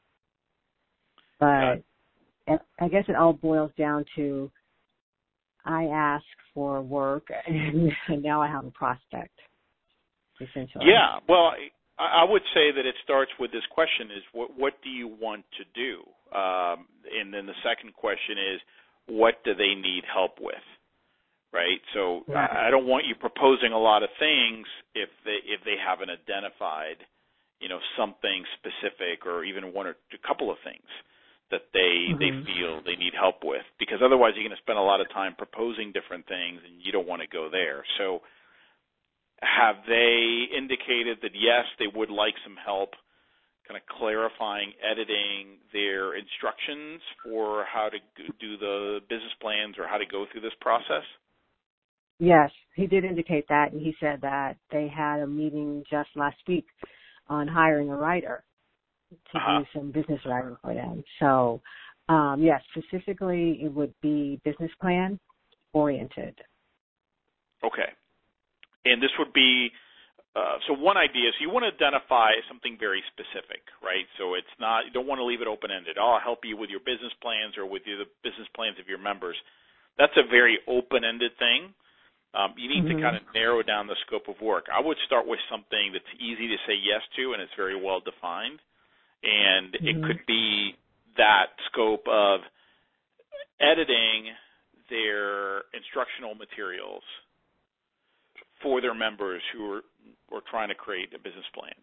But uh, I guess it all boils down to I ask for work, and now I have a prospect, essentially. Yeah, well, I, I would say that it starts with this question is, what, what do you want to do? Um, and then the second question is, what do they need help with? Right? So Right. I don't want you proposing a lot of things if they if they haven't identified, you know, something specific or even one or a couple of things that they Mm-hmm. they feel they need help with, because otherwise you're going to spend a lot of time proposing different things and you don't want to go there. So have they indicated that yes, they would like some help kind of clarifying, editing their instructions for how to do the business plans or how to go through this process? Yes, he did indicate that, and he said that they had a meeting just last week on hiring a writer. to uh-huh. do some business writing for them. So, um, yes, specifically it would be business plan oriented. Okay. And this would be, uh, so one idea is you want to identify something very specific, right? So it's not, you don't want to leave it open-ended. Oh, I'll help you with your business plans or with the business plans of your members. That's a very open-ended thing. Um, you need mm-hmm. to kind of narrow down the scope of work. I would start with something that's easy to say yes to and it's very well defined. And mm-hmm. it could be that scope of editing their instructional materials for their members who are, are trying to create a business plan.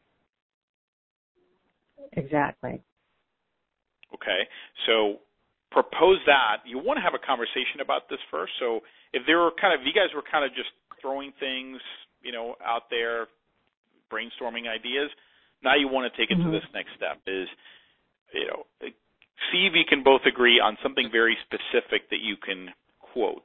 Exactly. Okay. So propose that. You want to have a conversation about this first. So if there were kind of, you guys were kind of just throwing things, you know, out there, brainstorming ideas, now you want to take it mm-hmm. to this next step is, you know, see if you can both agree on something very specific that you can quote.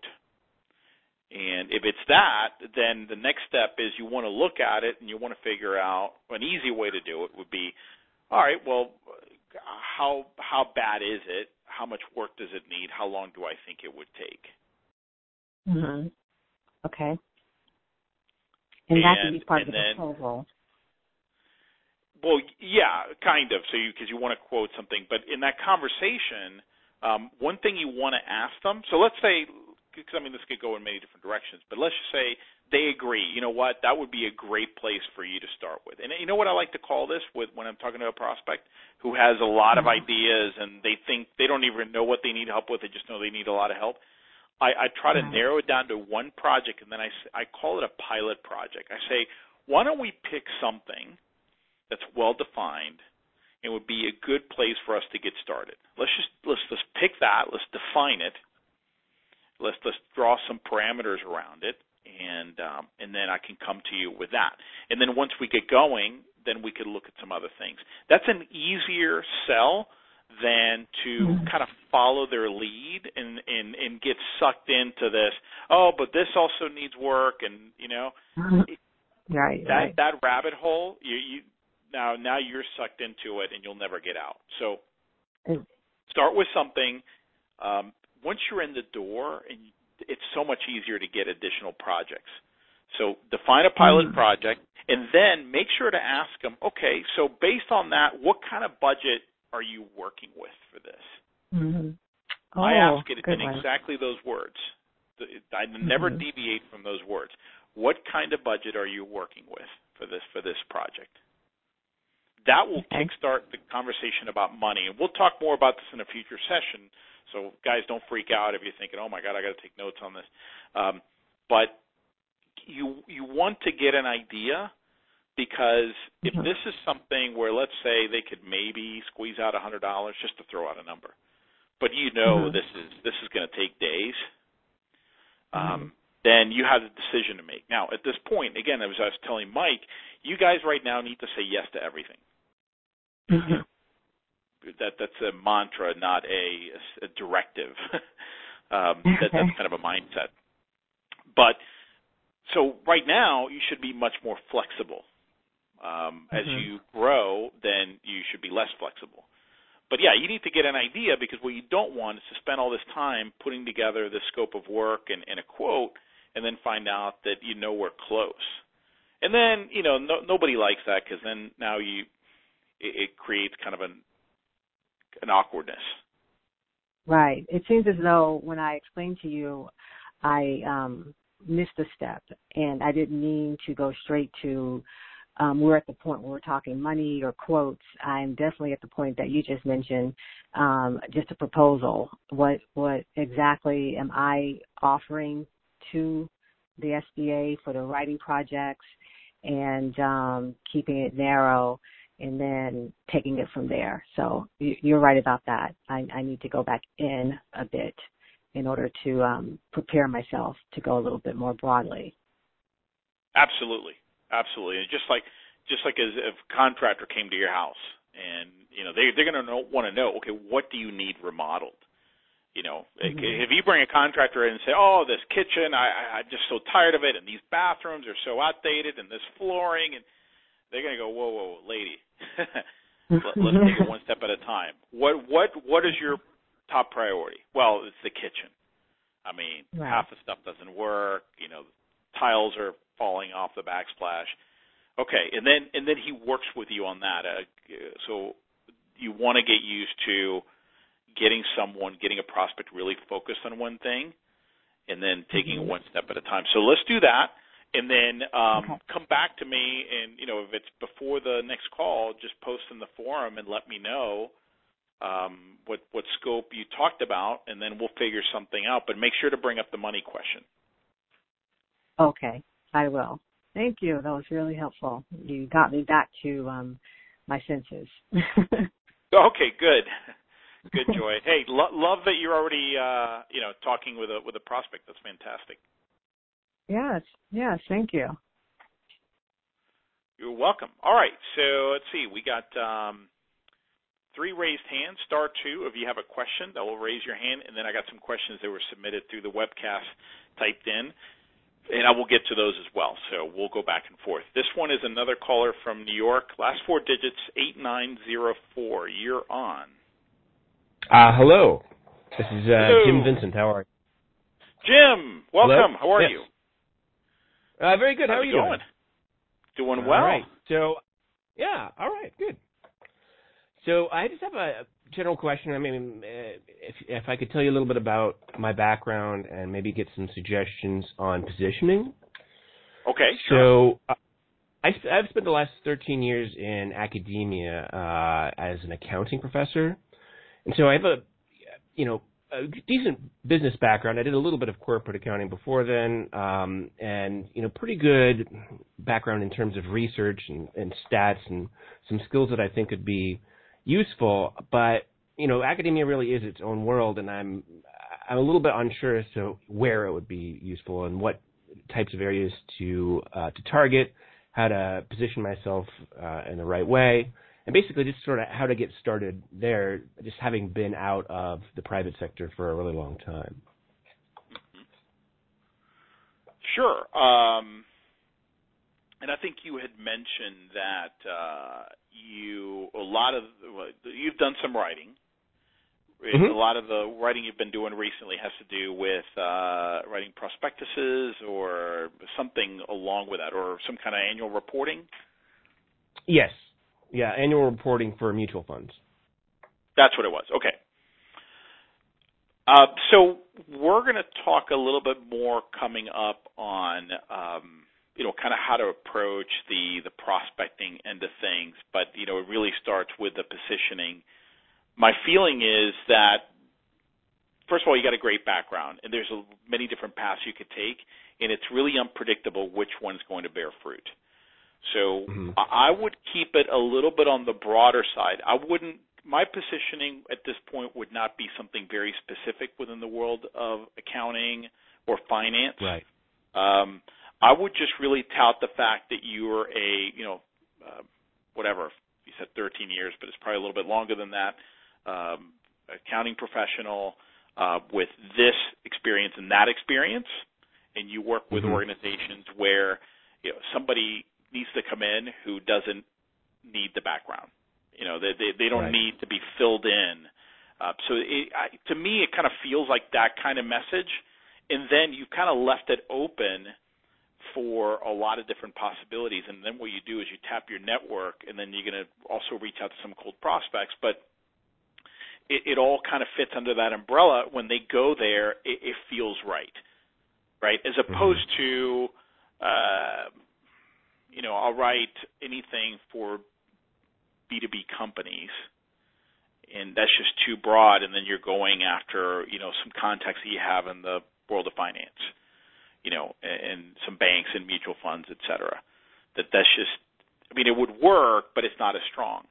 And if it's that, then the next step is you want to look at it and you want to figure out an easy way to do it would be, all right, well, how how bad is it? How much work does it need? How long do I think it would take? Mm-hmm. Okay. And, and that can be part of the then, proposal. Well, yeah, kind of. So you because you want to quote something, but in that conversation, um, one thing you want to ask them. So let's say. Because, I mean, this could go in many different directions, but let's just say they agree. You know what? That would be a great place for you to start with. And you know what I like to call this with when I'm talking to a prospect who has a lot of ideas and they think they don't even know what they need help with. They just know they need a lot of help. I, I try to narrow it down to one project, and then I, I call it a pilot project. I say, why don't we pick something that's well-defined and would be a good place for us to get started? Let's just let's, let's pick that. Let's define it. Let's let's draw some parameters around it, and um, and then I can come to you with that. And then once we get going, then we could look at some other things. That's an easier sell than to mm-hmm. kind of follow their lead and, and, and get sucked into this. Oh, but this also needs work, and you know, right, that right. that rabbit hole. You, you now now you're sucked into it, and you'll never get out. So start with something. Um, Once you're in the door, and it's so much easier to get additional projects. So define a pilot mm-hmm. project, and then make sure to ask them, okay, so based on that, what kind of budget are you working with for this? Mm-hmm. Oh, I ask it in one. exactly those words. I never mm-hmm. deviate from those words. What kind of budget are you working with for this for this project? That will okay. kickstart the conversation about money, and we'll talk more about this in a future session. So guys, don't freak out if you're thinking, oh, my God, I got to take notes on this. Um, but you you want to get an idea because if mm-hmm. this is something where, let's say, they could maybe squeeze out one hundred dollars just to throw out a number, but you know mm-hmm. this is this is going to take days, um, mm-hmm. then you have a decision to make. Now, at this point, again, as I was telling Mike, you guys right now need to say yes to everything. Mm-hmm. That that's a mantra, not a, a directive. um, that, that's kind of a mindset. But so right now, you should be much more flexible. Um, mm-hmm. As you grow, then you should be less flexible. But yeah, you need to get an idea because what you don't want is to spend all this time putting together the scope of work and, and a quote, and then find out that you know we're close. And then you know no, nobody likes that because then now you it, it creates kind of an an awkwardness. Right. It seems as though when I explained to you, I um, missed a step, and I didn't mean to go straight to um, we're at the point where we're talking money or quotes. I'm definitely at the point that you just mentioned, um, just a proposal. What what exactly am I offering to the S B A for the writing projects, and um, keeping it narrow, and then taking it from there. So you're right about that. I, I need to go back in a bit in order to um, prepare myself to go a little bit more broadly. Absolutely, absolutely. And just like just like as if a contractor came to your house, and you know they they're going to want to know, okay, what do you need remodeled? You know, mm-hmm. if you bring a contractor in and say, oh, this kitchen, I, I'm just so tired of it, and these bathrooms are so outdated, and this flooring, and they're going to go, whoa, whoa, whoa, lady, Let, let's take it one step at a time. What what what is your top priority? Well, it's the kitchen. I mean, right. half the stuff doesn't work. You know, tiles are falling off the backsplash. Okay, and then and then he works with you on that. Uh, so you want to get used to getting someone, getting a prospect really focused on one thing, and then taking mm-hmm. it one step at a time. So let's do that, and then um, okay. come back to me, and you know, if it's before the next call, just post in the forum and let me know um, what what scope you talked about, and then we'll figure something out. But make sure to bring up the money question. Okay, I will. Thank you. That was really helpful. You got me back to um, my senses. Okay, good, good, Joy. Hey, lo- love that you're already, uh, you know, talking with a with a prospect. That's fantastic. Yes, yes. Thank you. You're welcome. All right, so let's see. We got um, three raised hands. Star two if you have a question. That will raise your hand, and then I got some questions that were submitted through the webcast typed in. And I will get to those as well, so we'll go back and forth. This one is another caller from New York. Last four digits, eight nine zero four. You're on. Uh, hello. This is uh, hello. Jim Vincent. How are you? Jim, welcome. Hello? How are yes. you? Uh, very good. How's How are you going? doing? Doing well. All right. So, yeah, all right, good. So I just have a general question. I mean, if if I could tell you a little bit about my background and maybe get some suggestions on positioning. Okay, sure. So uh, I, I've spent the last thirteen years in academia uh, as an accounting professor. And so I have a, you know, a decent business background. I did a little bit of corporate accounting before then, um, and, you know, pretty good background in terms of research and, and stats and some skills that I think could be useful. But, you know, academia really is its own world, and I'm I'm a little bit unsure as to where it would be useful and what types of areas to uh, to target, how to position myself uh, in the right way, and basically just sort of how to get started there, just having been out of the private sector for a really long time. Sure. Um, and I think you had mentioned that uh, you a lot of you've done some writing. Mm-hmm. A lot of the writing you've been doing recently has to do with uh, writing prospectuses or something along with that, or some kind of annual reporting? Yes. Yeah, annual reporting for mutual funds. That's what it was. Okay. Uh, so we're going to talk a little bit more coming up on, um, you know, kind of how to approach the, the prospecting end of things, but, you know, it really starts with the positioning. My feeling is that, first of all, you got a great background, and there's a, many different paths you could take, and it's really unpredictable which one's going to bear fruit. So mm-hmm. I would keep it a little bit on the broader side. I wouldn't, my positioning at this point would not be something very specific within the world of accounting or finance. Right. Um, I would just really tout the fact that you're a, you know, uh, whatever, you said thirteen years, but it's probably a little bit longer than that. Um, accounting professional uh, with this experience and that experience, and you work with mm-hmm. organizations where you know somebody needs to come in who doesn't need the background. You know, they they, they don't right. need to be filled in. Uh, so it, I, to me, it kind of feels like that kind of message, and then you kind of left it open for a lot of different possibilities. And then what you do is you tap your network, and then you're going to also reach out to some cold prospects, but It, it all kind of fits under that umbrella. When they go there, it, it feels right, right? As opposed mm-hmm. to, uh, you know, I'll write anything for B two B companies, and that's just too broad, and then you're going after, you know, some context that you have in the world of finance, you know, and, and some banks and mutual funds, et cetera. That that's just, I mean, it would work, but it's not as strong.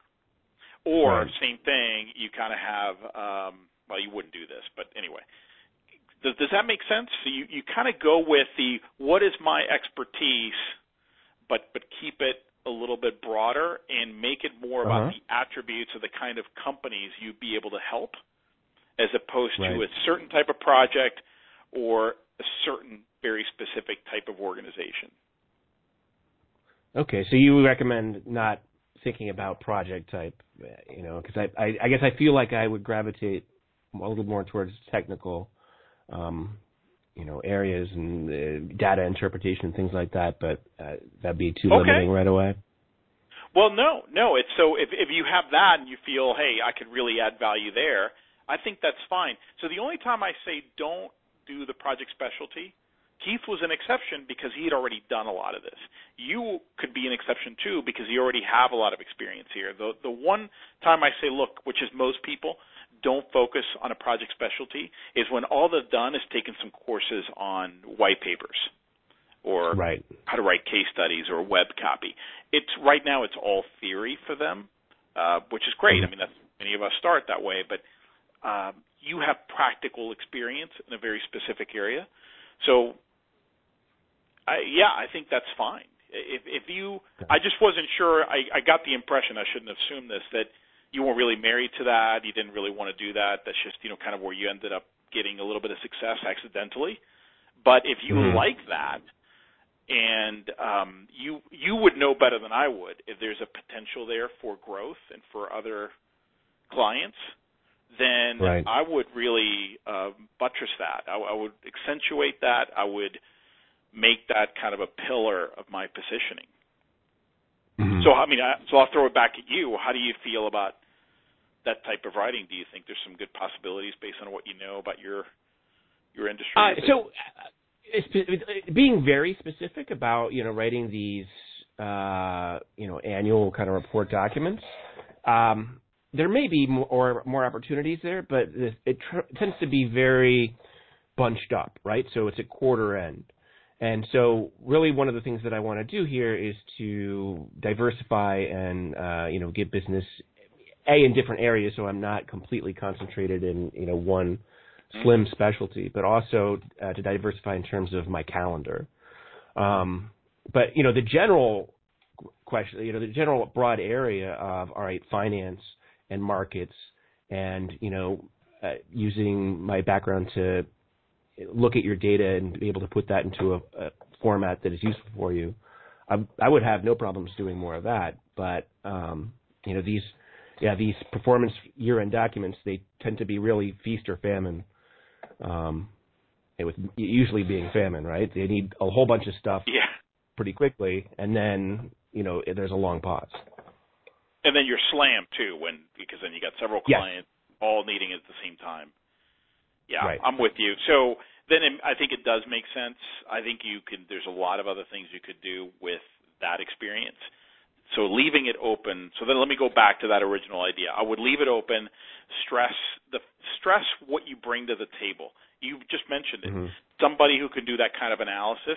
Or, right. same thing, you kind of have, um, well, you wouldn't do this, but anyway. Does, does that make sense? So you, you kind of go with the, what is my expertise, but, but keep it a little bit broader and make it more uh-huh. about the attributes of the kind of companies you'd be able to help, as opposed right. to a certain type of project or a certain very specific type of organization. Okay, so you recommend not thinking about project type, you know, because I, I, I guess I feel like I would gravitate a little more towards technical, um, you know, areas and uh, data interpretation and things like that. But uh, that'd be too okay. limiting right away. Well, no, no. It's so if if you have that and you feel, hey, I could really add value there, I think that's fine. So the only time I say don't do the project specialty, Keith was an exception because he had already done a lot of this. You could be an exception too because you already have a lot of experience here. The the one time I say, look, which is most people, don't focus on a project specialty, is when all they've done is taken some courses on white papers or right. how to write case studies or web copy. It's right now it's all theory for them, uh, which is great. Mm-hmm. I mean, that's, many of us start that way, but um, you have practical experience in a very specific area. So, I, yeah, I think that's fine. If, if you, I just wasn't sure. I, I got the impression, I shouldn't have assumed this, that you weren't really married to that. You didn't really want to do that. That's just, you know, kind of where you ended up getting a little bit of success accidentally. But if you mm-hmm. like that, and um, you you would know better than I would if there's a potential there for growth and for other clients, then right. I would really uh, buttress that. I, I would accentuate that. I would make that kind of a pillar of my positioning. Mm-hmm. So I mean, I, so I'll throw it back at you. How do you feel about that type of writing? Do you think there's some good possibilities based on what you know about your your industry? Uh, so. Uh, Being very specific about, you know, writing these, uh, you know, annual kind of report documents, um, there may be more, more opportunities there, but it tr- tends to be very bunched up, right? So it's a quarter end. And so really one of the things that I want to do here is to diversify and, uh, you know, get business, A, in different areas so I'm not completely concentrated in, you know, one slim specialty, but also uh, to diversify in terms of my calendar. Um, but, you know, the general question, you know, the general broad area of, all right, finance and markets and, you know, uh, using my background to look at your data and be able to put that into a, a format that is useful for you, I, I would have no problems doing more of that. But, um, you know, these, yeah, these performance year-end documents, they tend to be really feast or famine. Um, it was usually being famine, right? They need a whole bunch of stuff yeah. pretty quickly, and then, you know, there's a long pause. And then you're slammed too, when because then you got several clients yes. all needing it at the same time. Yeah, right. I'm with you. So then it, I think it does make sense. I think you can. There's a lot of other things you could do with that experience. So leaving it open. So then let me go back to that original idea. I would leave it open. Stress the stress what you bring to the table. You just mentioned it. Mm-hmm. Somebody who can do that kind of analysis.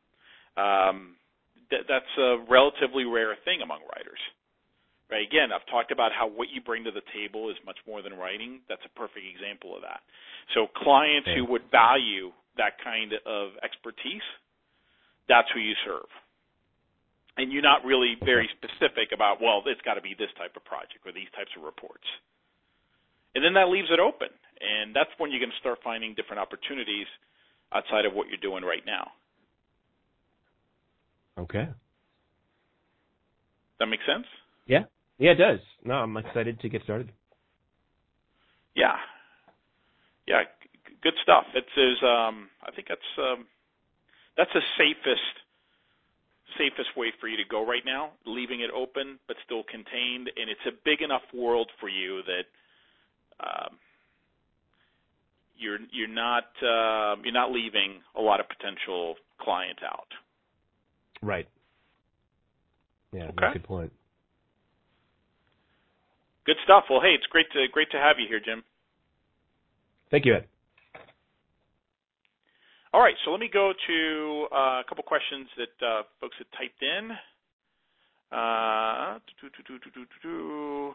Um, th- that's a relatively rare thing among writers. Right? Again, I've talked about how what you bring to the table is much more than writing. That's a perfect example of that. So clients yeah. who would value that kind of expertise, that's who you serve. And you're not really very specific about, well, it's got to be this type of project or these types of reports. And then that leaves it open. And that's when you're going to start finding different opportunities outside of what you're doing right now. Okay. That make sense? Yeah. Yeah, it does. No, I'm excited to get started. Yeah. Yeah, g- good stuff. It's, there's, um, I think that's um, that's the safest safest way for you to go right now, leaving it open but still contained, and it's a big enough world for you that um, you're you're not uh, you're not leaving a lot of potential clients out. Right. Yeah, okay. That's a good point. Good stuff. Well, hey, it's great to great to have you here, Jim. Thank you, Ed. All right, so let me go to uh, a couple questions that uh, folks had typed in. Uh, do, do, do, do, do, do.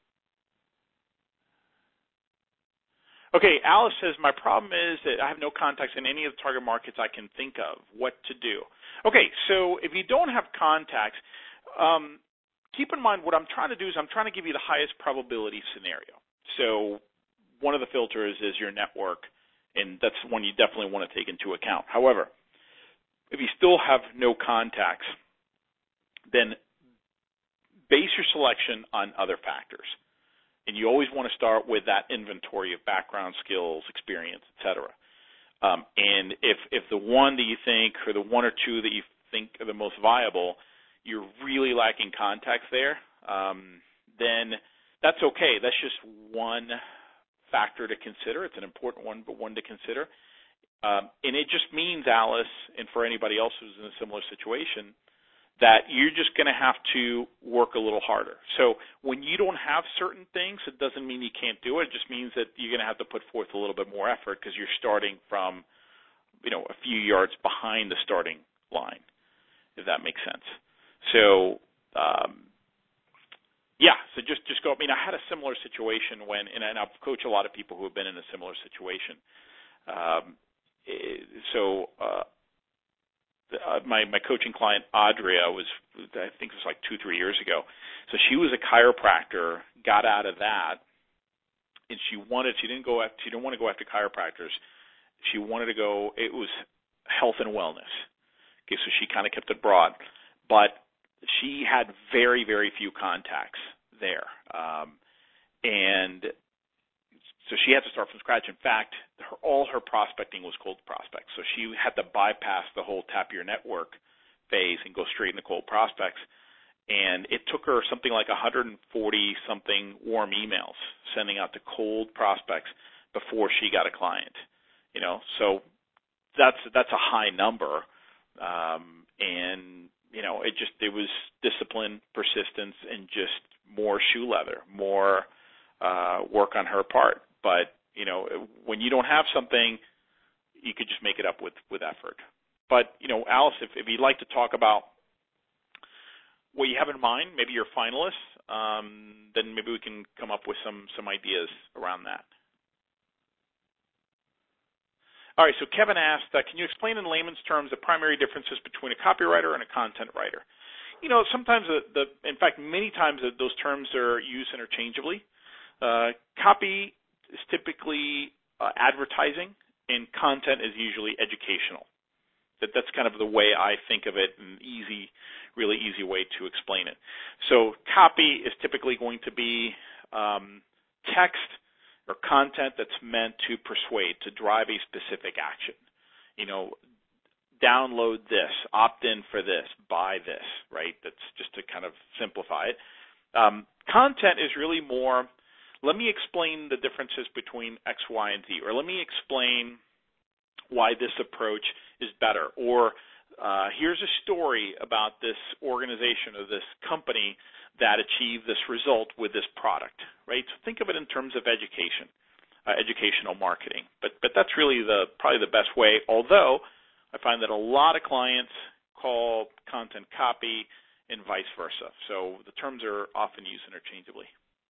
Okay, Alice says, my problem is that I have no contacts in any of the target markets I can think of. What to do? Okay, so if you don't have contacts, um, keep in mind what I'm trying to do is I'm trying to give you the highest probability scenario. So one of the filters is your network, and that's one you definitely want to take into account. However, if you still have no contacts, then base your selection on other factors. And you always want to start with that inventory of background, skills, experience, et cetera. Um, and if, if the one that you think, or the one or two that you think are the most viable, you're really lacking context there, um, then that's okay. That's just one factor to consider. It's an important one, but one to consider. Um, and it just means, Alice, and for anybody else who's in a similar situation, that you're just going to have to work a little harder. So when you don't have certain things, it doesn't mean you can't do it. It just means that you're going to have to put forth a little bit more effort because you're starting from, you know, a few yards behind the starting line, if that makes sense. So, um, yeah, so just, just go. I mean, I had a similar situation when, and I've coached a lot of people who have been in a similar situation. Um, so, uh, Uh, my my coaching client Adria was, I think it was like two three years ago. So she was a chiropractor, got out of that, and she wanted she didn't go after, she didn't want to go after chiropractors. She wanted to go. It was health and wellness. Okay, so she kind of kept it broad, but she had very very few contacts there, um, and so she had to start from scratch. In fact, her, all her prospecting was cold prospects. So she had to bypass the whole tap your network phase and go straight into cold prospects. And it took her something like one hundred forty something warm emails sending out to cold prospects before she got a client. You know, so that's that's a high number. Um, and you know, it just it was discipline, persistence, and just more shoe leather, more uh, work on her part. But, you know, when you don't have something, you could just make it up with, with effort. But, you know, Alice, if, if you'd like to talk about what you have in mind, maybe you're finalists, um, then maybe we can come up with some, some ideas around that. All right, so Kevin asked, uh, can you explain in layman's terms the primary differences between a copywriter and a content writer? You know, sometimes, the, the in fact, many times those terms are used interchangeably. Uh, copy is typically uh, advertising, and content is usually educational. That that's kind of the way I think of it, an easy, really easy way to explain it. So copy is typically going to be um, text or content that's meant to persuade, to drive a specific action. You know, download this, opt in for this, buy this, right? That's just to kind of simplify it. Um, content is really more, let me explain the differences between X, Y, and Z, or let me explain why this approach is better, or uh, here's a story about this organization or this company that achieved this result with this product, right? So think of it in terms of education, uh, educational marketing. But but that's really the probably the best way, although I find that a lot of clients call content copy and vice versa. So the terms are often used interchangeably.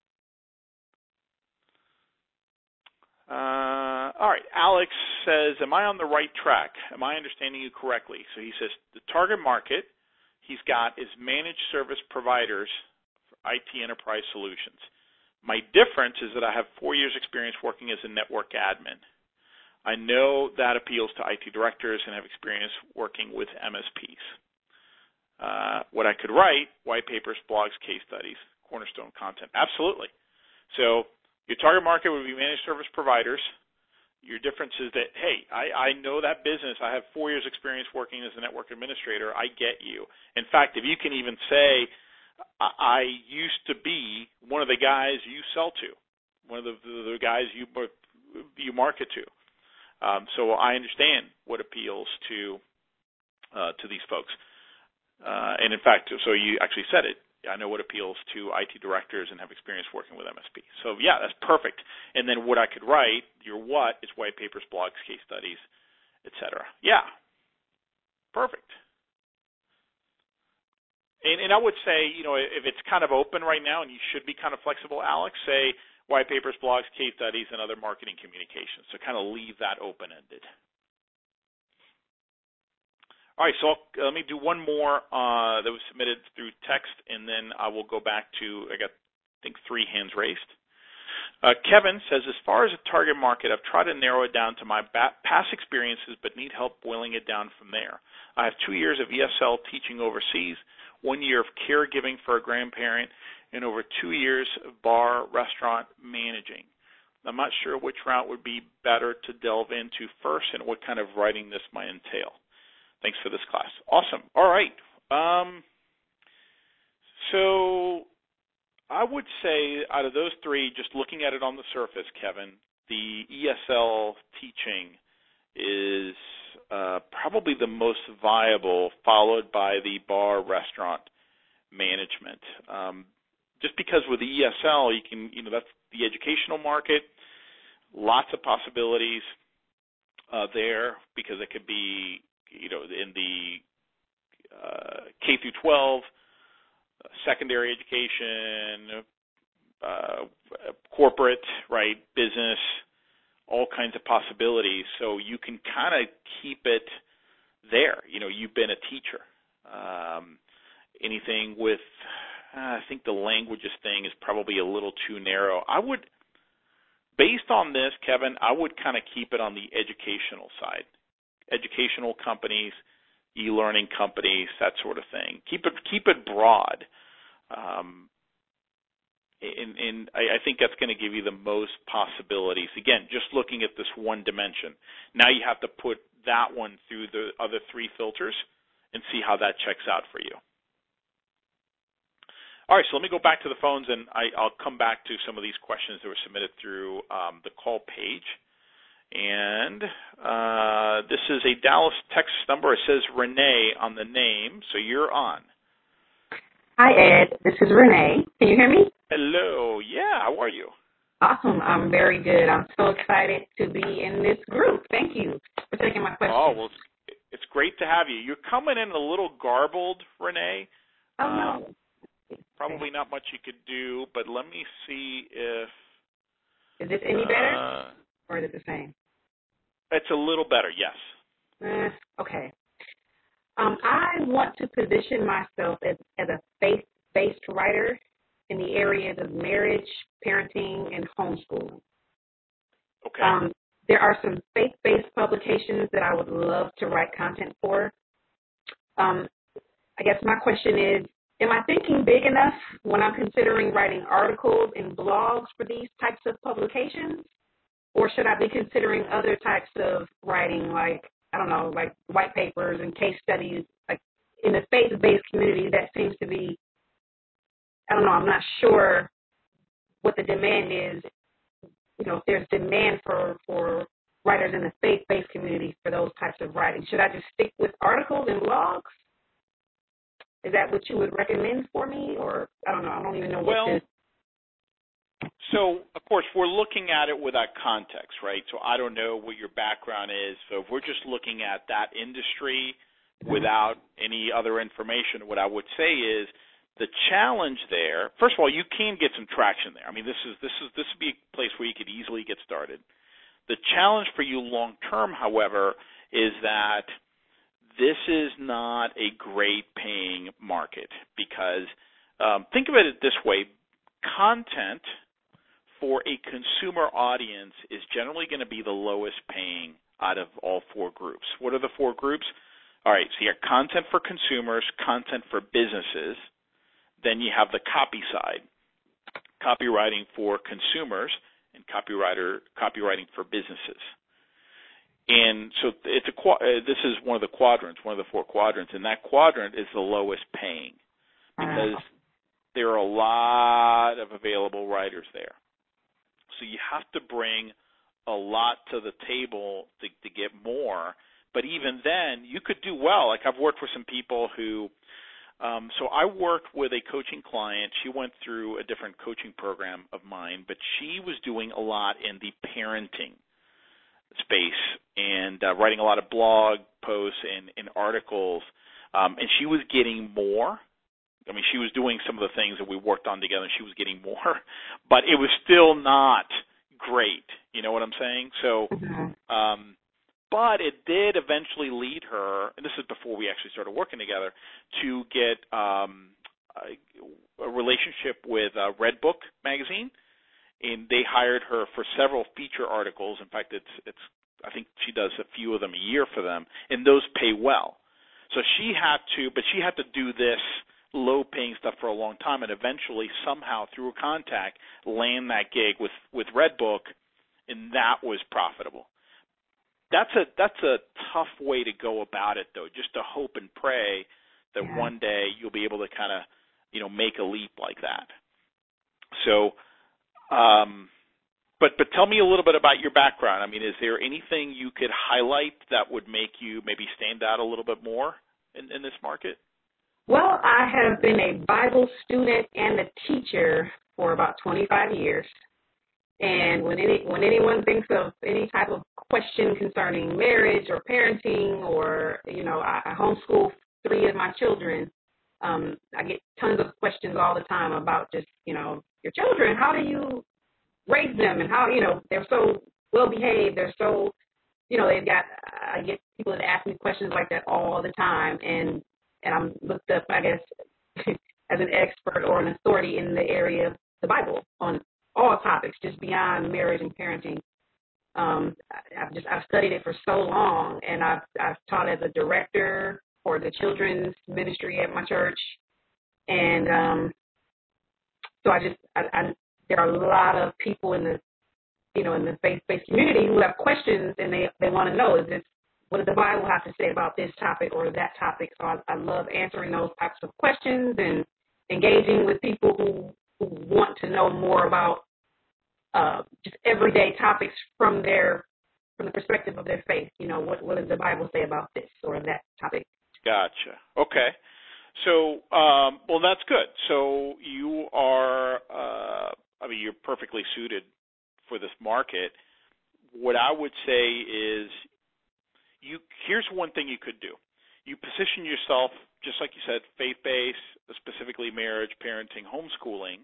Uh, all right, Alex says, am I on the right track? Am I understanding you correctly? So he says the target market he's got is managed service providers for I T enterprise solutions. My difference is that I have four years experience working as a network admin. I know that appeals to I T directors and have experience working with M S Ps. Uh, what I could write, white papers, blogs, case studies, cornerstone content. Absolutely. So your target market would be managed service providers. Your difference is that, hey, I, I know that business. I have four years experience working as a network administrator. I get you. In fact, if you can even say, I, I used to be one of the guys you sell to, one of the, the, the guys you you market to. Um, so I understand what appeals to uh, to these folks. Uh, and in fact, so you actually said it. I know what appeals to I T directors and have experience working with M S P. So, yeah, that's perfect. And then what I could write, your what, is white papers, blogs, case studies, et cetera. Yeah, perfect. And, and I would say, you know, if it's kind of open right now, and you should be kind of flexible, Alex, say white papers, blogs, case studies, and other marketing communications. So kind of leave that open-ended. All right, so I'll, let me do one more uh, that was submitted through text, and then I will go back to, I got, I think, three hands raised. Uh, Kevin says, as far as a target market, I've tried to narrow it down to my ba- past experiences, but need help boiling it down from there. I have two years of E S L teaching overseas. one year of caregiving for a grandparent, and over two years of bar, restaurant managing. I'm not sure which route would be better to delve into first and what kind of writing this might entail. Thanks for this class. Awesome. All right. Um, so I would say out of those three, just looking at it on the surface, Kevin, the E S L teaching is uh, probably the most viable, followed by the bar restaurant management. Um, just because with the E S L, you can, you know, that's the educational market, lots of possibilities uh, there because it could be, you know, in the uh, K through twelve, uh, secondary education, uh, corporate, right, business, all kinds of possibilities. So you can kind of keep it there. You know, you've been a teacher. Um, anything with, uh, I think the languages thing is probably a little too narrow. I would, based on this, Kevin, I would kind of keep it on the educational side. Educational companies, e-learning companies, that sort of thing. Keep it keep it broad. Um, and, and I, I think that's going to give you the most possibilities. Again, just looking at this one dimension. Now you have to put that one through the other three filters and see how that checks out for you. All right, so let me go back to the phones, and I, I'll come back to some of these questions that were submitted through um, the call page. And uh, this is a Dallas, Texas number. It says Renee on the name, so you're on. Hi, Ed. This is Renee. Can you hear me? Hello. Yeah, how are you? Awesome. I'm very good. I'm so excited to be in this group. Thank you for taking my question. Oh, well, it's great to have you. You're coming in a little garbled, Renee. Oh, no. Um, probably not much you could do, but let me see if... Is this any better, uh, or is it the same? It's a little better, yes. Uh, okay. Um, I want to position myself as, as a faith-based writer in the areas of marriage, parenting, and homeschooling. Okay. Um, there are some faith-based publications that I would love to write content for. Um, I guess my question is, am I thinking big enough when I'm considering writing articles and blogs for these types of publications? Or should I be considering other types of writing, like, I don't know, like white papers and case studies? Like in the faith-based community, that seems to be, I don't know, I'm not sure what the demand is. You know, if there's demand for, for writers in the faith-based community for those types of writing. Should I just stick with articles and blogs? Is that what you would recommend for me? Or, I don't know, I don't even know what well, to... So, of course, we're looking at it without context, right? So I don't know what your background is. So if we're just looking at that industry without any other information, what I would say is the challenge there, first of all, you can get some traction there. I mean, this is this is this would be a place where you could easily get started. The challenge for you long term, however, is that this is not a great paying market because um, think of it this way, content for a consumer audience is generally going to be the lowest paying out of all four groups. What are the four groups? All right, so you have content for consumers, content for businesses, then you have the copy side, copywriting for consumers, and copywriter copywriting for businesses. And so it's a uh, this is one of the quadrants, one of the four quadrants, and that quadrant is the lowest paying because there are a lot of available writers there. So you have to bring a lot to the table to, to get more. But even then, you could do well. Like I've worked with some people who, um, so I worked with a coaching client. She went through a different coaching program of mine, but she was doing a lot in the parenting space and uh, writing a lot of blog posts and, and articles. Um, and she was getting more. I mean, she was doing some of the things that we worked on together, and she was getting more, but it was still not great. You know what I'm saying? So, um, but it did eventually lead her, and this is before we actually started working together, to get um, a, a relationship with uh, Redbook magazine, and they hired her for several feature articles. In fact, it's it's I think she does a few of them a year for them, and those pay well. So she had to, but she had to do this low-paying stuff for a long time, and eventually somehow through a contact land that gig with with Redbook, and that was profitable. That's a that's a tough way to go about it, though. Just to hope and pray that yeah. one day you'll be able to kind of, you know, make a leap like that. So, um, but but tell me a little bit about your background. I mean, is there anything you could highlight that would make you maybe stand out a little bit more in, in this market? Well, I have been a Bible student and a teacher for about twenty-five years. And when any when anyone thinks of any type of question concerning marriage or parenting, or, you know, I, I homeschool three of my children, um, I get tons of questions all the time about just, you know, your children, how do you raise them, and how, you know, they're so well behaved, they're so, you know, they've got, I get people that ask me questions like that all the time, and and I'm looked up, I guess, as an expert or an authority in the area of the Bible on all topics, just beyond marriage and parenting. Um, I've just I've studied it for so long, and I've I've taught as a director for the children's ministry at my church, and um, so I just I, I, there are a lot of people in the you know in the faith-based community who have questions, and they they want to know, is this, what does the Bible have to say about this topic or that topic? So I, I love answering those types of questions and engaging with people who, who want to know more about uh, just everyday topics from their from the perspective of their faith. You know, what what does the Bible say about this or that topic? Gotcha. Okay. So, um, well, that's good. So you are, uh, I mean, you're perfectly suited for this market. What I would say is, you here's one thing you could do. You position yourself, just like you said, faith-based, specifically marriage, parenting, homeschooling.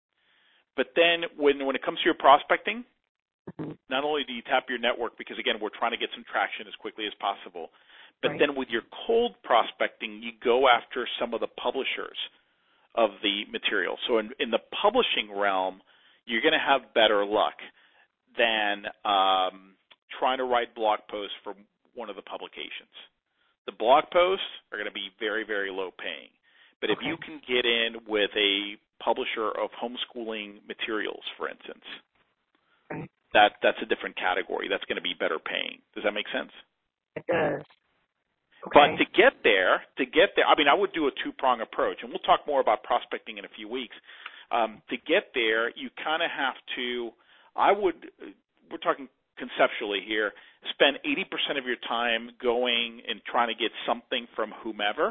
But then when when it comes to your prospecting, not only do you tap your network, because, again, we're trying to get some traction as quickly as possible, but right. then with your cold prospecting, you go after some of the publishers of the material. So in, in the publishing realm, you're going to have better luck than um, trying to write blog posts for one of the publications. The blog posts are going to be very, very low paying. But if okay. you can get in with a publisher of homeschooling materials, for instance, okay. that that's a different category. That's going to be better paying. Does that make sense? It does. Okay. But to get there, to get there, I mean, I would do a two-prong approach, and we'll talk more about prospecting in a few weeks. Um, to get there, you kind of have to, I would, we're talking conceptually here, spend eighty percent of your time going and trying to get something from whomever,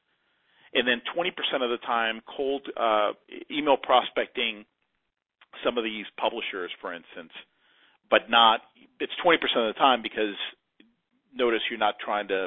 and then twenty percent of the time cold uh, email prospecting some of these publishers, for instance, but not, it's twenty percent of the time, because notice you're not trying to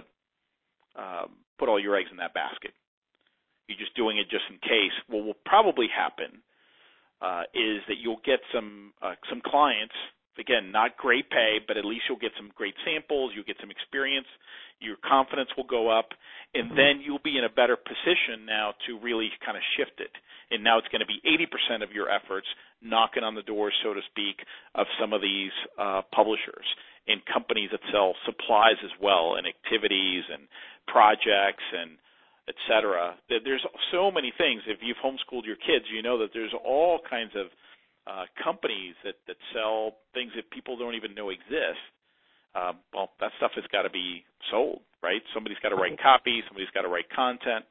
um, put all your eggs in that basket. You're just doing it just in case. What will probably happen uh, is that you'll get some uh, some clients. Again, not great pay, but at least you'll get some great samples, you'll get some experience, your confidence will go up, and mm-hmm. then you'll be in a better position now to really kind of shift it. And now it's going to be eighty percent of your efforts knocking on the doors, so to speak, of some of these uh, publishers and companies that sell supplies as well, and activities and projects and et cetera. There's so many things. If you've homeschooled your kids, you know that there's all kinds of Uh, companies that, that sell things that people don't even know exist. Um, well, that stuff has got to be sold, right? Somebody's got to write copy. Somebody's got to write content.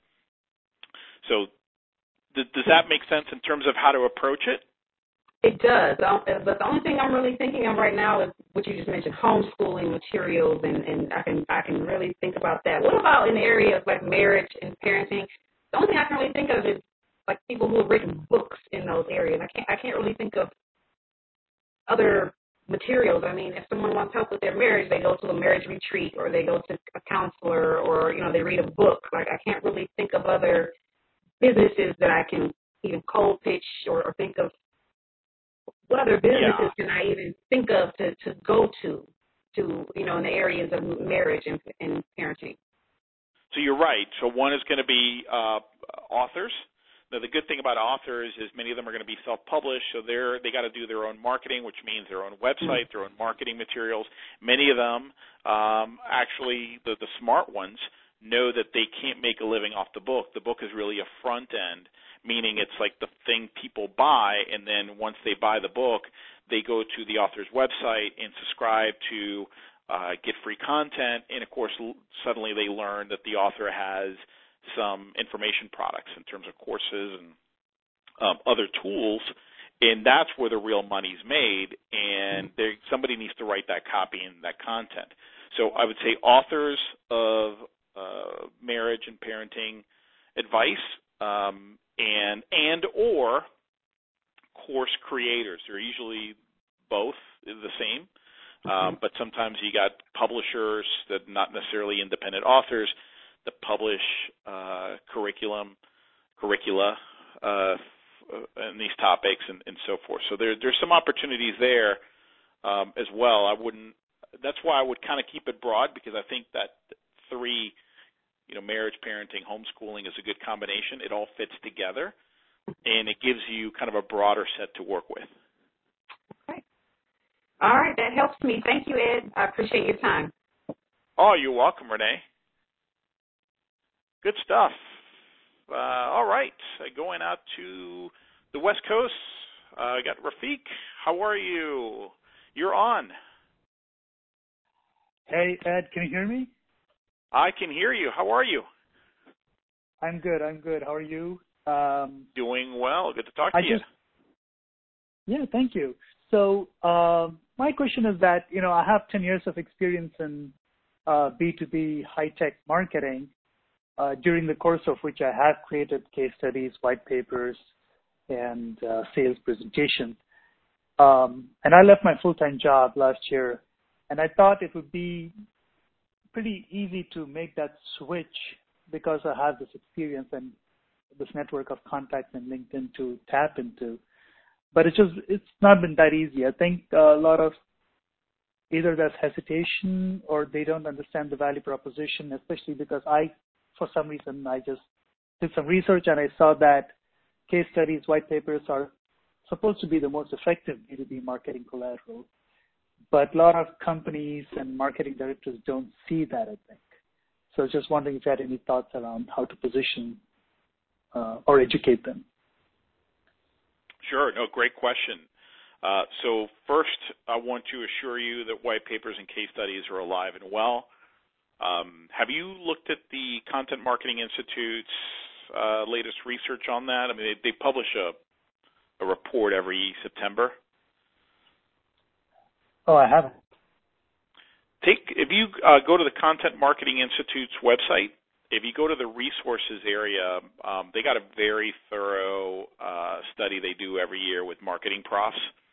So th- does that make sense in terms of how to approach it? It does. But the only thing I'm really thinking of right now is what you just mentioned, homeschooling materials, and, and I can I can really think about that. What about in the area of like marriage and parenting? The only thing I can really think of is like people who have written books in those areas. I can't I can't really think of other materials. I mean, if someone wants help with their marriage, they go to a marriage retreat, or they go to a counselor, or, you know, they read a book. Like, I can't really think of other businesses that I can even cold pitch, or, or think of what other businesses yeah. can I even think of to, to go to, to, you know, in the areas of marriage and, and parenting. So you're right. So one is going to be uh, authors. Now, the good thing about authors is many of them are going to be self-published, so they're they got to do their own marketing, which means their own website, their own marketing materials. Many of them, um, actually, the, the smart ones, know that they can't make a living off the book. The book is really a front end, meaning it's like the thing people buy, and then once they buy the book, they go to the author's website and subscribe to uh, get free content, and of course suddenly they learn that the author has some information products in terms of courses and um, other tools, and that's where the real money's made, and there, somebody needs to write that copy and that content. So I would say authors of uh, marriage and parenting advice, um, and and or course creators. They're usually both the same, um, but sometimes you got publishers that not necessarily independent authors that publish uh, curriculum, curricula uh, in these topics and, and so forth. So there, there's some opportunities there um, as well. I wouldn't. That's why I would kind of keep it broad, because I think that three, you know, marriage, parenting, homeschooling is a good combination. It all fits together, and it gives you kind of a broader set to work with. Okay. All right, that helps me. Thank you, Ed. I appreciate your time. Oh, you're welcome, Renee. Good stuff. Uh, all right, uh, going out to the West Coast, I uh, got Rafiq. How are you? You're on. Hey, Ed, can you hear me? I can hear you. How are you? I'm good. I'm good. How are you? Um, Doing well. Good to talk to I you. Just, yeah, thank you. So um, my question is that, you know, I have ten years of experience in uh, B two B high-tech marketing, uh, during the course of which I have created case studies, white papers, and uh, sales presentations. Um, and I left my full-time job last year, and I thought it would be pretty easy to make that switch because I have this experience and this network of contacts in LinkedIn to tap into. But it's just, it's not been that easy. I think a lot of either there's hesitation or they don't understand the value proposition, especially because I, for some reason, I just did some research and I saw that case studies, white papers are supposed to be the most effective B two B marketing collateral. But a lot of companies and marketing directors don't see that, I think. So I was just wondering if you had any thoughts around how to position uh, or educate them. Sure. No, great question. Uh, so first, I want to assure you that white papers and case studies are alive and well. Um, have you looked at the Content Marketing Institute's uh, latest research on that? I mean, they, they publish a, a report every September. Oh, I haven't. Take if you uh, go to the Content Marketing Institute's website, if you go to the resources area, um, they got a very thorough uh, study they do every year with marketing profs,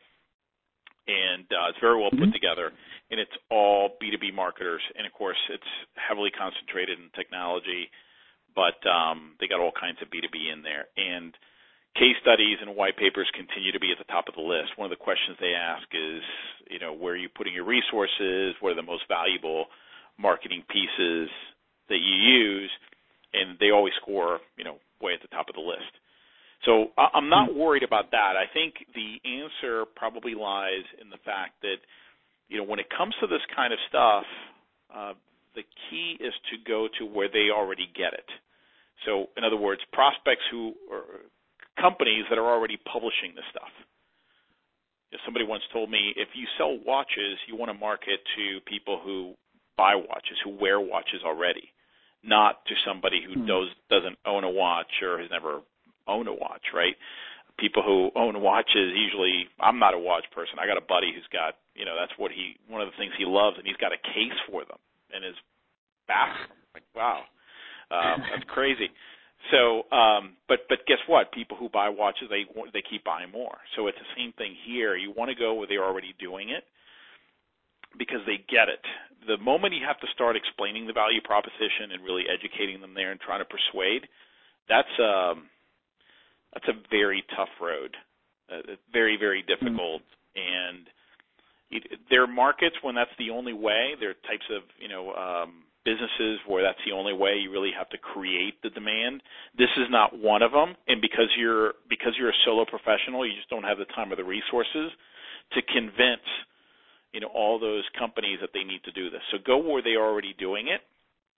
and uh, it's very well put together, and it's all B two B marketers, and of course it's heavily concentrated in technology, but um, they got all kinds of B two B in there, and case studies and white papers continue to be at the top of the list. One of the questions they ask is, you know, where are you putting your resources? What are the most valuable marketing pieces that you use? And they always score, you know, way at the top of the list. So I'm not worried about that. I think the answer probably lies in the fact that, you know, when it comes to this kind of stuff, uh, the key is to go to where they already get it. So, in other words, prospects who are companies that are already publishing this stuff. If somebody once told me, if you sell watches, you want to market to people who buy watches, who wear watches already, not to somebody who does, doesn't own a watch or has never owned a watch, right? People who own watches, usually, I'm not a watch person. I got a buddy who's got, you know, that's what he, one of the things he loves, and he's got a case for them in his bathroom. Like, wow, um, that's crazy. So, um, but but guess what? People who buy watches, they they keep buying more. So it's the same thing here. You want to go where they're already doing it because they get it. The moment you have to start explaining the value proposition and really educating them there and trying to persuade, that's um that's a very tough road. Uh, very very difficult. And it, there are markets when that's the only way. There are types of you know. Um, businesses where that's the only way. You really have to create the demand. This is not one of them, and because you're because you're a solo professional, you just don't have the time or the resources to convince you know all those companies that they need to do this. So go where they're already doing it,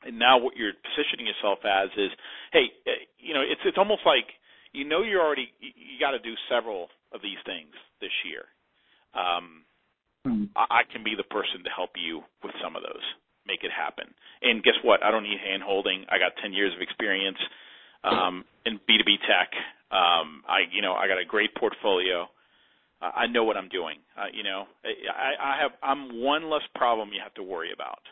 And now what you're positioning yourself as is, hey, you know, it's it's almost like you know you're already you got to do several of these things this year. Um, mm-hmm. I, I can be the person to help you with some of those, make it happen. And guess what? I don't need hand holding. I got ten years of experience um, in B two B tech. Um, I you know I got a great portfolio. Uh, I know what I'm doing. Uh, you know, I, I have I'm one less problem you have to worry about.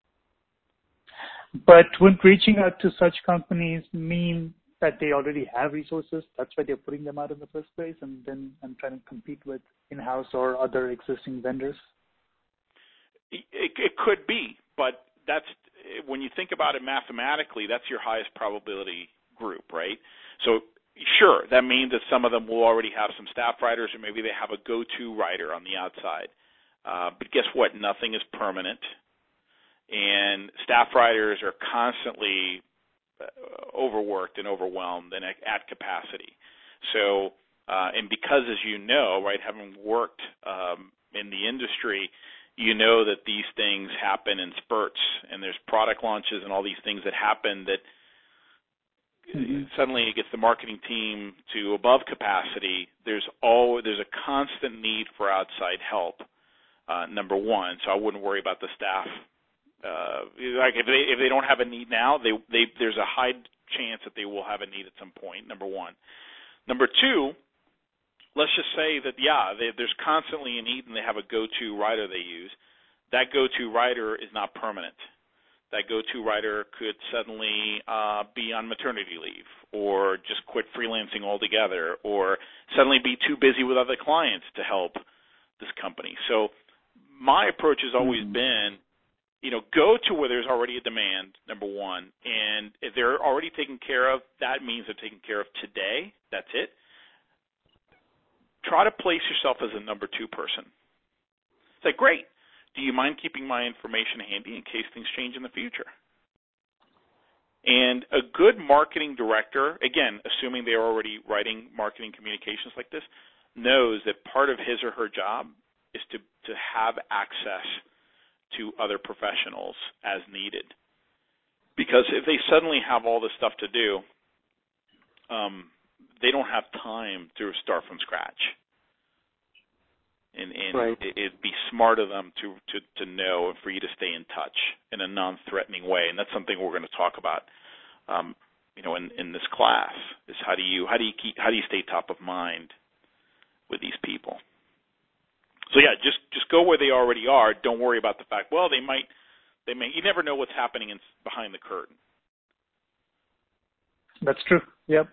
But wouldn't reaching out to such companies mean that they already have resources? That's why they're putting them out in the first place, and then and trying to compete with in-house or other existing vendors? It, it could be, but that's when you think about it mathematically, that's your highest probability group, right? So sure, that means that some of them will already have some staff writers, or maybe they have a go-to writer on the outside. Uh, but guess what? Nothing is permanent. And staff writers are constantly overworked and overwhelmed and at capacity. So, uh, and because, as you know, right, having worked um, in the industry, you know that these things happen in spurts, and there's product launches and all these things that happen that mm-hmm. suddenly it gets the marketing team to above capacity. There's all there's a constant need for outside help. Uh, number one, so I wouldn't worry about the staff. Uh, like if they if they don't have a need now, they they there's a high chance that they will have a need at some point. Number one. Number two, let's just say that yeah, they, there's constantly a need and they have a go-to writer they use. That go-to writer is not permanent. That go-to writer could suddenly uh, be on maternity leave, or just quit freelancing altogether, or suddenly be too busy with other clients to help this company. So my approach has always mm-hmm. been, you know, go to where there's already a demand, number one, and if they're already taken care of, that means they're taken care of today. That's it. Try to place yourself as a number two person. It's like, great. Do you mind keeping my information handy in case things change in the future? And a good marketing director, again, assuming they're already writing marketing communications like this, knows that part of his or her job is to, to have access to other professionals as needed. Because if they suddenly have all this stuff to do, um, they don't have time to start from scratch. And, and right. it, it'd be smart of them to, to, to know and for you to stay in touch in a non-threatening way. And that's something we're going to talk about, um, you know, in, in this class, is how do you how do you keep how do you stay top of mind with these people? So yeah, just just go where they already are. Don't worry about the fact, well, they might, they may. You never know what's happening in, behind the curtain. That's true. Yep.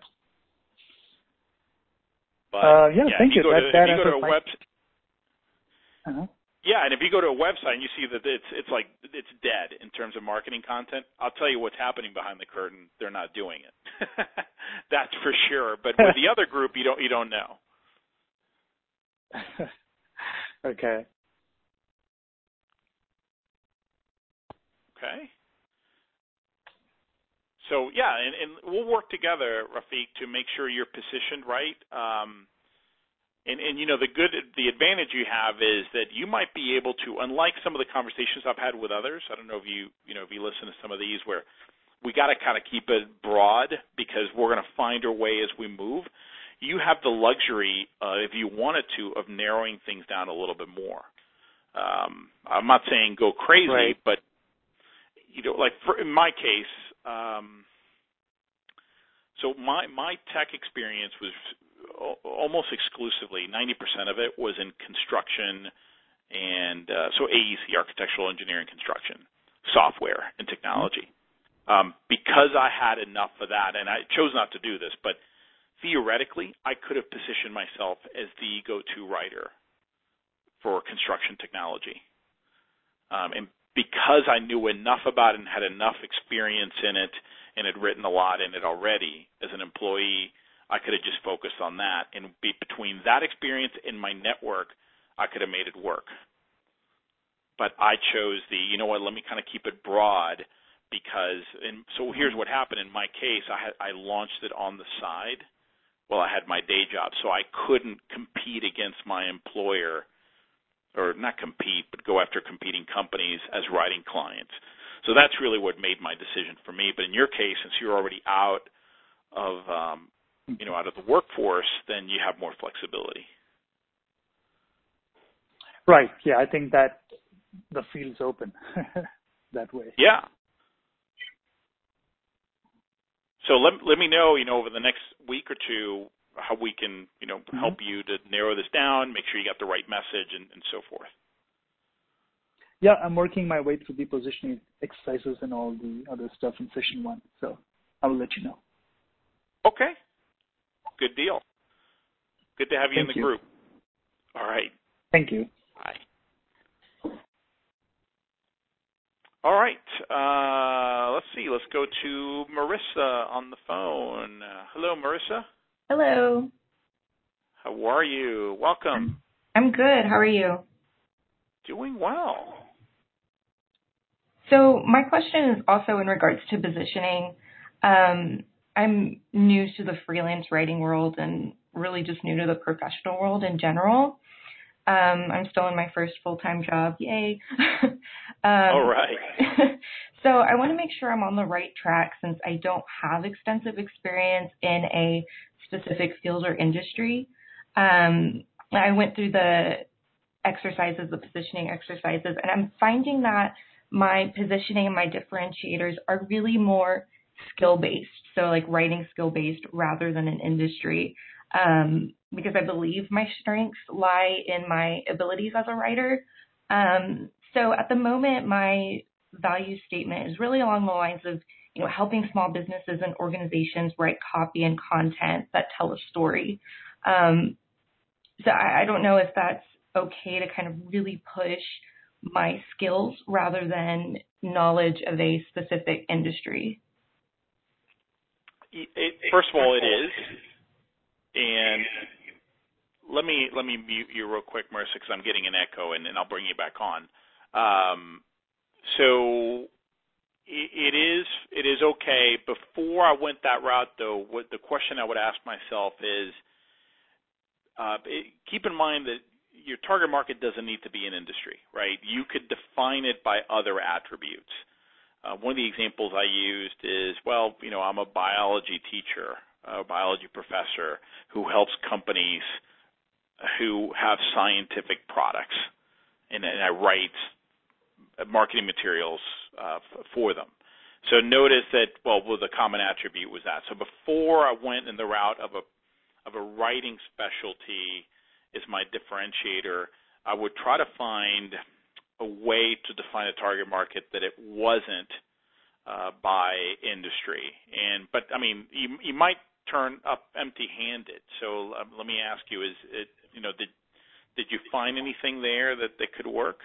But uh, yeah, yeah, thank if you. you. Go that, to, that if you go to a my... website, uh-huh. yeah, and if you go to a website and you see that it's it's like it's dead in terms of marketing content, I'll tell you what's happening behind the curtain. They're not doing it. That's for sure. But with the other group, you don't you don't know. Okay. Okay. So yeah, and, and we'll work together, Rafiq, to make sure you're positioned right. Um, and, and you know, the good, the advantage you have is that you might be able to, unlike some of the conversations I've had with others. I don't know if you, you know, if you listen to some of these where we got to kind of keep it broad because we're going to find our way as we move. You have the luxury, uh, if you wanted to, of narrowing things down a little bit more. Um, I'm not saying go crazy, right. but you know, like for, in my case, um, so my my tech experience was almost exclusively, ninety percent of it was in construction and uh, so A E C, architectural engineering construction, software and technology. Um, because I had enough of that, and I chose not to do this, but theoretically, I could have positioned myself as the go-to writer for construction technology. Um, and because I knew enough about it and had enough experience in it and had written a lot in it already as an employee, I could have just focused on that. And be, between that experience and my network, I could have made it work. But I chose the, you know what, let me kind of keep it broad because, and so here's what happened in my case. I had, I launched it on the side while I had my day job, so I couldn't compete against my employer, or not compete, but go after competing companies as writing clients. So that's really what made my decision for me. But in your case, since you're already out of, um, you know, out of the workforce, then you have more flexibility. Right. Yeah, I think that the field's open that way. Yeah. So let let me know, you know, over the next week or two, how we can, you know, Mm-hmm. help you to narrow this down, make sure you got the right message, and, and so forth. Yeah, I'm working my way through the positioning exercises and all the other stuff in session one. So I will let you know. Okay. Good deal. Good to have you Thank in the you. group. All right. Thank you. Bye. All right. Uh, let's see. Let's go to Marissa on the phone. Uh, hello, Marissa. Hello. How are you? Welcome. I'm good. How are you? Doing well. So my question is also in regards to positioning. Um, I'm new to the freelance writing world and really just new to the professional world in general. Um, I'm still in my first full-time job. Yay. um, All right. So I want to make sure I'm on the right track since I don't have extensive experience in a specific field or industry. Um, I went through the exercises, the positioning exercises, and I'm finding that my positioning and my differentiators are really more skill-based, so like writing skill-based rather than an industry, um, because I believe my strengths lie in my abilities as a writer. Um, so at the moment, my value statement is really along the lines of, you know, helping small businesses and organizations write copy and content that tell a story. Um, so I, I don't know if that's okay to kind of really push my skills rather than knowledge of a specific industry. It, first of all, it is. And let me let me mute you real quick, Marissa, because I'm getting an echo, and, and I'll bring you back on. Um, so it, it is it is okay. Before I went that route, though, what the question I would ask myself is, uh, it, keep in mind that your target market doesn't need to be an industry, right? You could define it by other attributes. Uh, one of the examples I used is, well, you know, I'm a biology teacher, a biology professor who helps companies who have scientific products, and, and I write marketing materials uh, f- for them. So notice that, well, well, the common attribute was that. So before I went in the route of a of a writing specialty is my differentiator, I would try to find a way to define a target market that it wasn't uh, by industry. And but I mean, you, you might turn up empty-handed. So um, let me ask you: Is it you know did did you find anything there that that could work?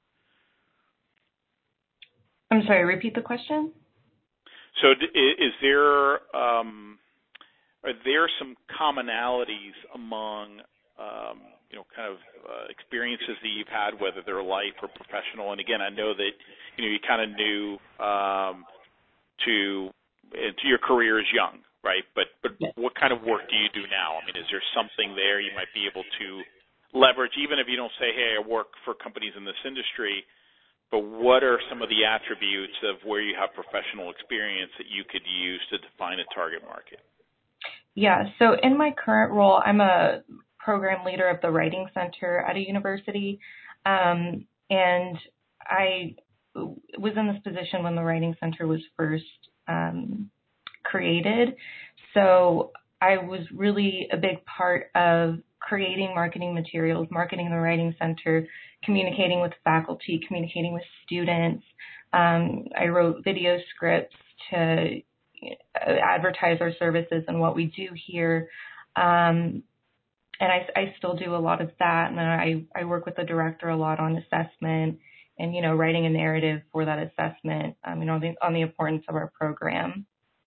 I'm sorry. Repeat the question. So d- is there um, are there some commonalities among um, you know, kind of uh, experiences that you've had, whether they're life or professional? And again, I know that you know you kind of knew um, to to your career is young, right? But but Yes. What kind of work do you do now? I mean, is there something there you might be able to leverage, even if you don't say, hey, I work for companies in this industry? But what are some of the attributes of where you have professional experience that you could use to define a target market? Yeah. So in my current role, I'm a program leader of the Writing Center at a university. Um, and I was in this position when the Writing Center was first um, created. So I was really a big part of creating marketing materials, marketing the Writing Center, communicating with faculty, communicating with students. Um, I wrote video scripts to advertise our services and what we do here. Um, and I, I still do a lot of that. And then I, I work with the director a lot on assessment and, you know, writing a narrative for that assessment, um, you know, the, on the importance of our program.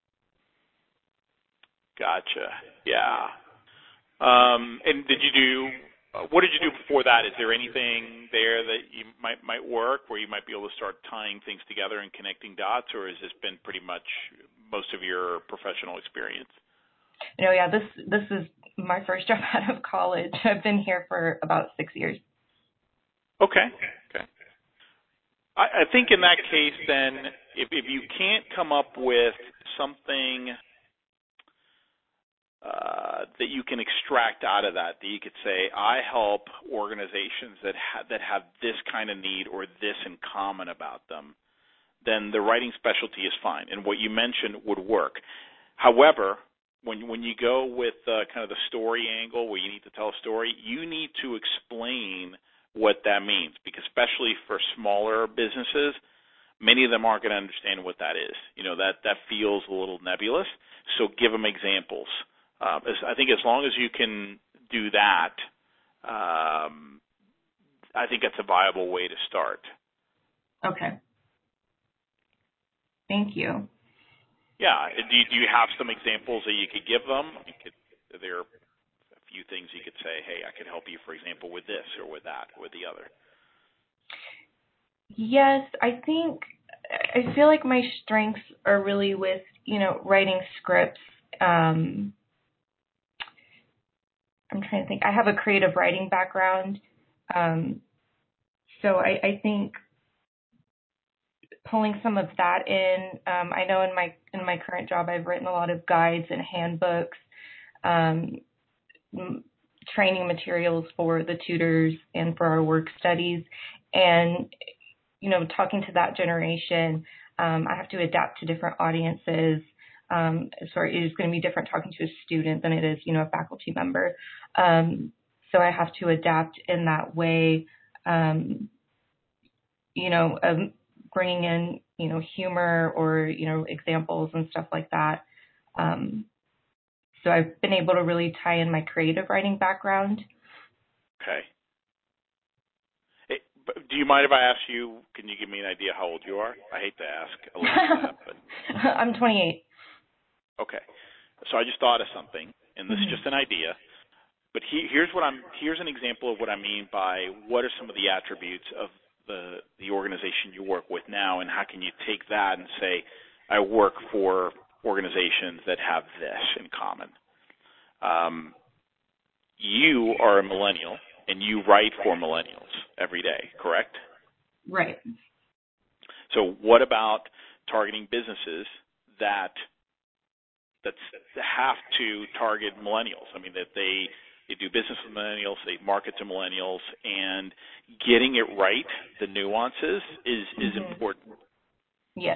Gotcha. Yeah. Um, and did you do, uh, what did you do before that? Is there anything there that you might might work where you might be able to start tying things together and connecting dots, or has this been pretty much most of your professional experience? You know, yeah, this this is my first job out of college. I've been here for about six years. Okay. Okay. I, I think in that case, then, if if you can't come up with something uh, that you can extract out of that, that you could say, I help organizations that ha- that have this kind of need or this in common about them, then the writing specialty is fine, and what you mentioned would work. However, when when you go with uh, kind of the story angle where you need to tell a story, you need to explain what that means, because especially for smaller businesses, many of them aren't going to understand what that is. You know, that, that feels a little nebulous, so give them examples. Uh, I think as long as you can do that, um, I think that's a viable way to start. Okay. Thank you. Yeah. Do you, do you have some examples that you could give them? You could, are there a few things you could say, hey, I could help you, for example, with this or with that or with the other? Yes, I think I feel like my strengths are really with, you know, writing scripts. Um, I'm trying to think. I have a creative writing background. Um, so I, I think pulling some of that in, um, I know in my in my current job I've written a lot of guides and handbooks, um, m- training materials for the tutors and for our work studies. And, you know, talking to that generation, um, I have to adapt to different audiences. Um, so it is going to be different talking to a student than it is, you know, a faculty member. Um, so I have to adapt in that way, um, you know, um, bringing in, you know, humor or, you know, examples and stuff like that. Um, so I've been able to really tie in my creative writing background. Okay. Hey, do you mind if I ask you, can you give me an idea how old you are? I hate to ask a lady that, but I'm twenty-eight. Okay. So I just thought of something, and this Mm-hmm. is just an idea. But he, here's what I'm. Here's an example of what I mean by what are some of the attributes of the the organization you work with now, and how can you take that and say, I work for organizations that have this in common. Um, you are a millennial, and you write for millennials every day, correct? Right. So what about targeting businesses that that have to target millennials? I mean, that they, they do business with millennials, they market to millennials, and getting it right, the nuances, is, is Mm-hmm. important. Yes.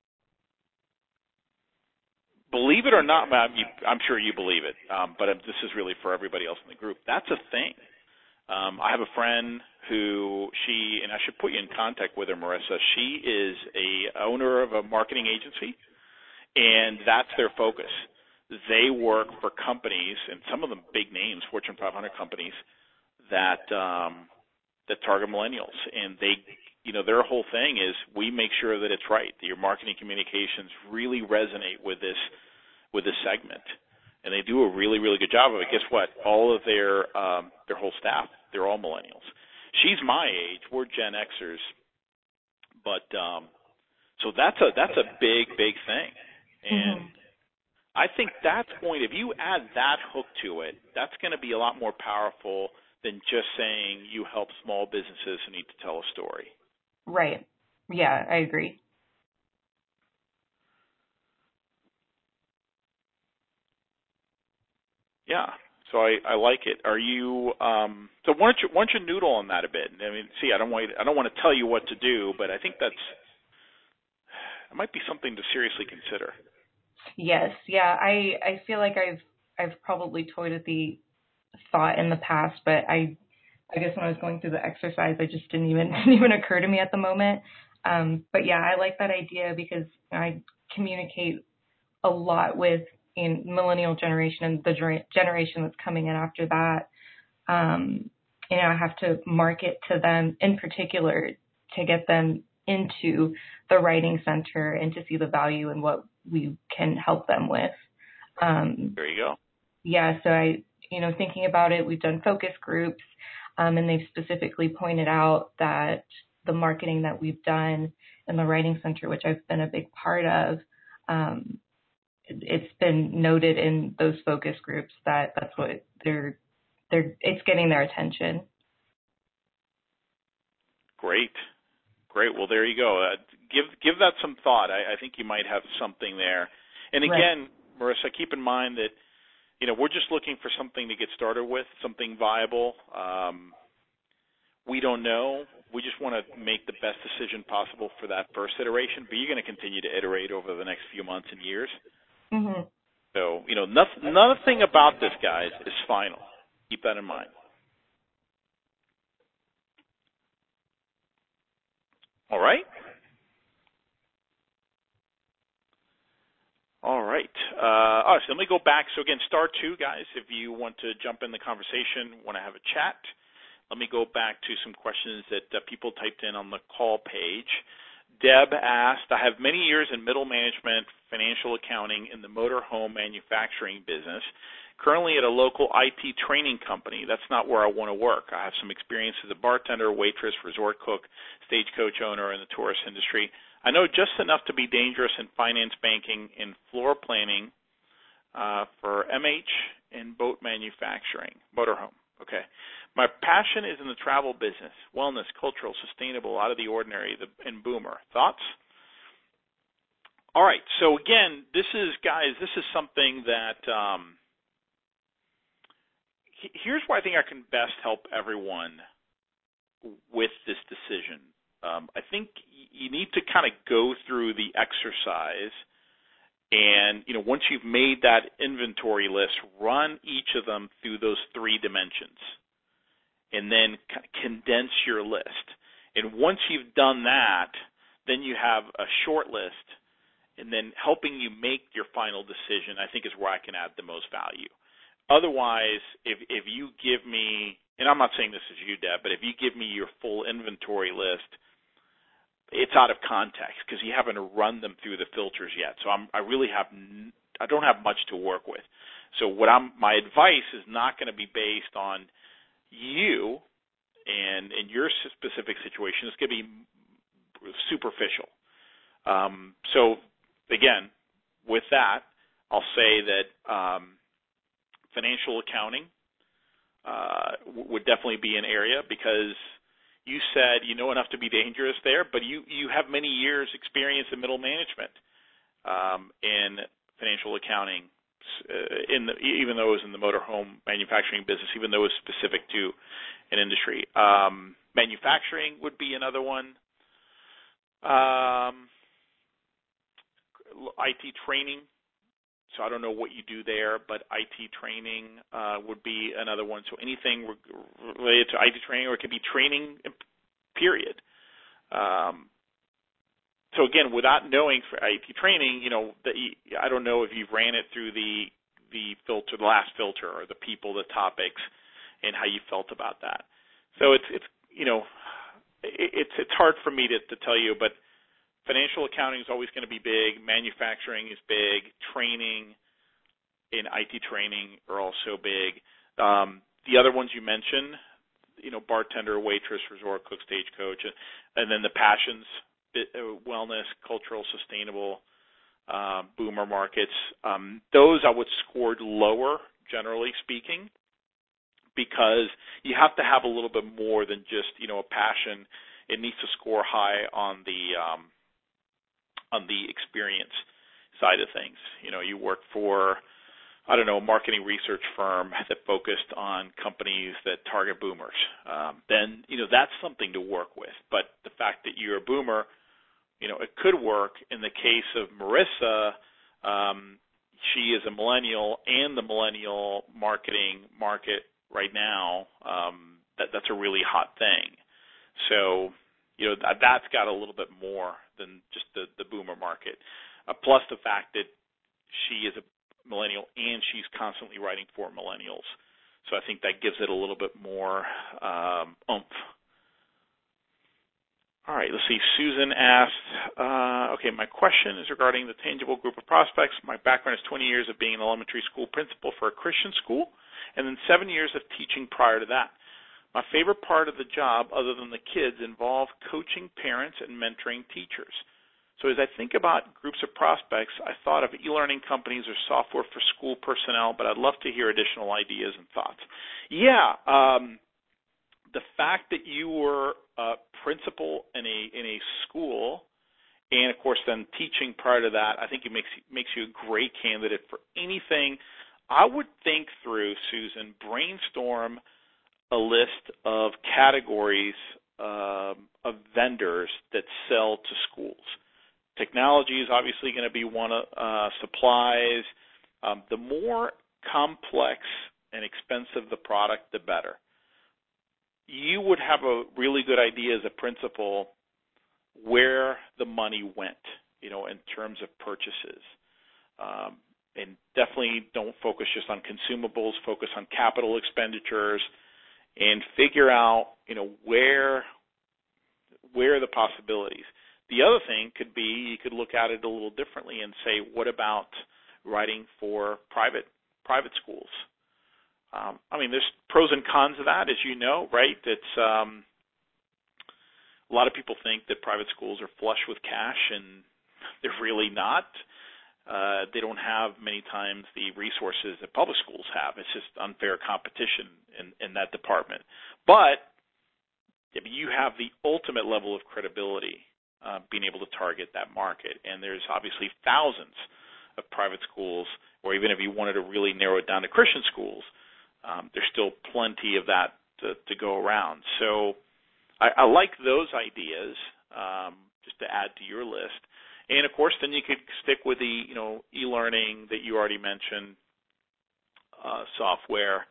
Believe it or not, I'm, I'm sure you believe it, um, but this is really for everybody else in the group. That's a thing. Um, I have a friend who she, and I should put you in contact with her, Marissa. She is a owner of a marketing agency, and that's their focus. They work for companies, and some of them big names, Fortune five hundred companies, that um, that target millennials. And they, you know, their whole thing is we make sure that it's right, that your marketing communications really resonate with this with this segment. And they do a really, really good job of it. Guess what? All of their um, their whole staff, they're all millennials. She's my age. We're Gen Xers, but um, so that's a that's a big, big thing. And Mm-hmm. I think that's going, if you add that hook to it, that's going to be a lot more powerful than just saying you help small businesses who need to tell a story. Right. Yeah, I agree. Yeah. So I, I like it. Are you um so why don't you why don't you noodle on that a bit? I mean, see, I don't want I don't want to tell you what to do, but I think that's it might be something to seriously consider. Yes. Yeah. I, I feel like I've I've probably toyed with the thought in the past, but I I guess when I was going through the exercise, I just didn't even didn't even occur to me at the moment. Um, but yeah, I like that idea because I communicate a lot with in millennial generation and the generation that's coming in after that. Um, and I have to market to them in particular to get them into the writing center and to see the value in what we can help them with. Um, there you go. Yeah, so I, you know, thinking about it, we've done focus groups, um, and they've specifically pointed out that the marketing that we've done in the writing center, which I've been a big part of, um, it's been noted in those focus groups that that's what they're they're it's getting their attention. Great. Great. Well, there you go. Uh, give give that some thought. I, I think you might have something there. And again, right. Marissa, keep in mind that, you know, we're just looking for something to get started with, something viable. Um, we don't know. We just want to make the best decision possible for that first iteration, but you're going to continue to iterate over the next few months and years. Mm-hmm. So, you know, nothing, nothing about this, guys, is final. Keep that in mind. All right? All right. Uh, all right, so let me go back. So, again, star two, guys, if you want to jump in the conversation, want to have a chat. Let me go back to some questions that uh, people typed in on the call page. Deb asked, I have many years in middle management, financial accounting in the motor home manufacturing business. Currently at a local I T training company. That's not where I want to work. I have some experience as a bartender, waitress, resort cook, stagecoach owner in the tourist industry. I know just enough to be dangerous in finance, banking, and floor planning uh, for M H and boat manufacturing, motorhome. Okay. My passion is in the travel business, wellness, cultural, sustainable, out of the ordinary, the, and boomer. Thoughts? All right. So again, this is, guys, this is something that um, he, here's where I think I can best help everyone with this decision. Um, I think you need to kind of go through the exercise and, you know, once you've made that inventory list, run each of them through those three dimensions and then condense your list. And once you've done that, then you have a short list, and then helping you make your final decision, I think, is where I can add the most value. Otherwise, if if you give me, and I'm not saying this is you, Deb, but if you give me your full inventory list, it's out of context because you haven't run them through the filters yet. So I'm, I really have, I don't have much to work with. So what I'm, my advice is not going to be based on you and in your specific situation. It's going to be superficial. Um, so again, with that, I'll say that um, financial accounting uh, w- would definitely be an area because you said you know enough to be dangerous there, but you, you have many years experience in middle management um, in financial accounting. Uh, in the, even though it was in the motorhome manufacturing business, even though it was specific to an industry. Um, manufacturing would be another one. Um, I T training. So I don't know what you do there, but I T training uh, would be another one. So anything re- related to I T training, or it could be training, period. Um, So again, without knowing for I T training, you know, the, I don't know if you've ran it through the the filter, the last filter, or the people, the topics, and how you felt about that. So it's it's you know, it, it's it's hard for me to, to tell you, but financial accounting is always going to be big. Manufacturing is big. Training and I T training are also big. Um, the other ones you mentioned, you know, bartender, waitress, resort cook, stagecoach, and then the passions. Wellness, cultural, sustainable, uh, boomer markets. Um, those I would score lower, generally speaking, because you have to have a little bit more than just, you know, a passion. It needs to score high on the um, on the experience side of things. You know, you work for, I don't know, a marketing research firm that focused on companies that target boomers. Um, then, you know, that's something to work with. But the fact that you're a boomer, you know, it could work. In the case of Marissa, um, she is a millennial, and the millennial marketing market right now, um, that, that's a really hot thing. So, you know, that, that's got a little bit more than just the, the boomer market. Uh, plus the fact that she is a millennial and she's constantly writing for millennials. So I think that gives it a little bit more um, oomph. All right, let's see. Susan asked, uh, okay, my question is regarding the tangible group of prospects. My background is twenty years of being an elementary school principal for a Christian school, and then seven years of teaching prior to that. My favorite part of the job, other than the kids, involved coaching parents and mentoring teachers. So as I think about groups of prospects, I thought of e-learning companies or software for school personnel, but I'd love to hear additional ideas and thoughts. Yeah, um, the fact that you were a principal in a in a school, and of course then teaching prior to that, I think it makes makes you a great candidate for anything. I would think through, Susan, brainstorm a list of categories um, of vendors that sell to schools. Technology is obviously going to be one of uh, supplies. Um, the more complex and expensive the product, the better. You would have a really good idea as a principal where the money went, you know, in terms of purchases. Um, and definitely don't focus just on consumables, focus on capital expenditures, and figure out, you know, where where are the possibilities. The other thing could be you could look at it a little differently and say, what about writing for private private schools? Um, I mean, there's pros and cons of that, as you know, right? It's um, a lot of people think that private schools are flush with cash, and they're really not. Uh, they don't have many times the resources that public schools have. It's just unfair competition in, in that department. But I mean, you have the ultimate level of credibility uh, being able to target that market. And there's obviously thousands of private schools, or even if you wanted to really narrow it down to Christian schools, um, there's still plenty of that to, to go around. So I, I like those ideas um, just to add to your list. And, of course, then you could stick with the, you know, e-learning that you already mentioned, uh, software.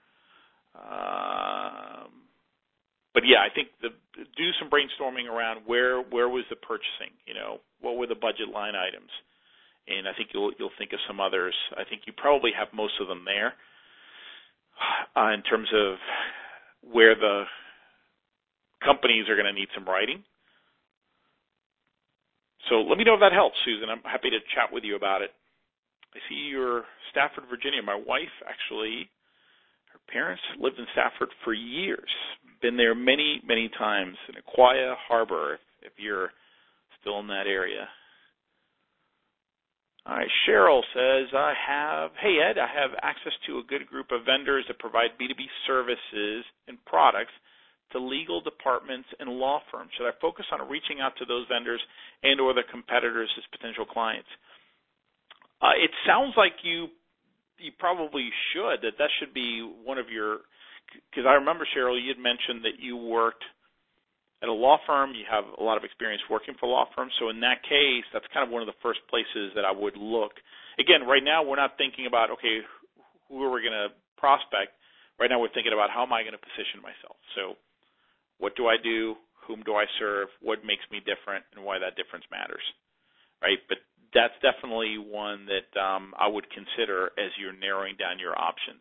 Um, but, yeah, I think the, do some brainstorming around where where was the purchasing, you know, what were the budget line items. And I think you'll you'll think of some others. I think you probably have most of them there uh, in terms of where the companies are going to need some writing. So let me know if that helps, Susan. I'm happy to chat with you about it. I see you're Stafford, Virginia. My wife, actually, her parents lived in Stafford for years. Been there many, many times in Aquia Harbor, if, if you're still in that area. All right, Cheryl says, I have, hey, Ed, I have access to a good group of vendors that provide B two B services and products to legal departments and law firms. Should I focus on reaching out to those vendors and or their competitors as potential clients? Uh, it sounds like you you probably should, that that should be one of your, because I remember, Cheryl, you had mentioned that you worked at a law firm. You have a lot of experience working for law firms. So in that case, that's kind of one of the first places that I would look. Again, right now we're not thinking about, okay, who are we going to prospect? Right now we're thinking about how am I going to position myself? So what do I do? Whom do I serve? What makes me different, and why that difference matters, right? But that's definitely one that um, I would consider as you're narrowing down your options.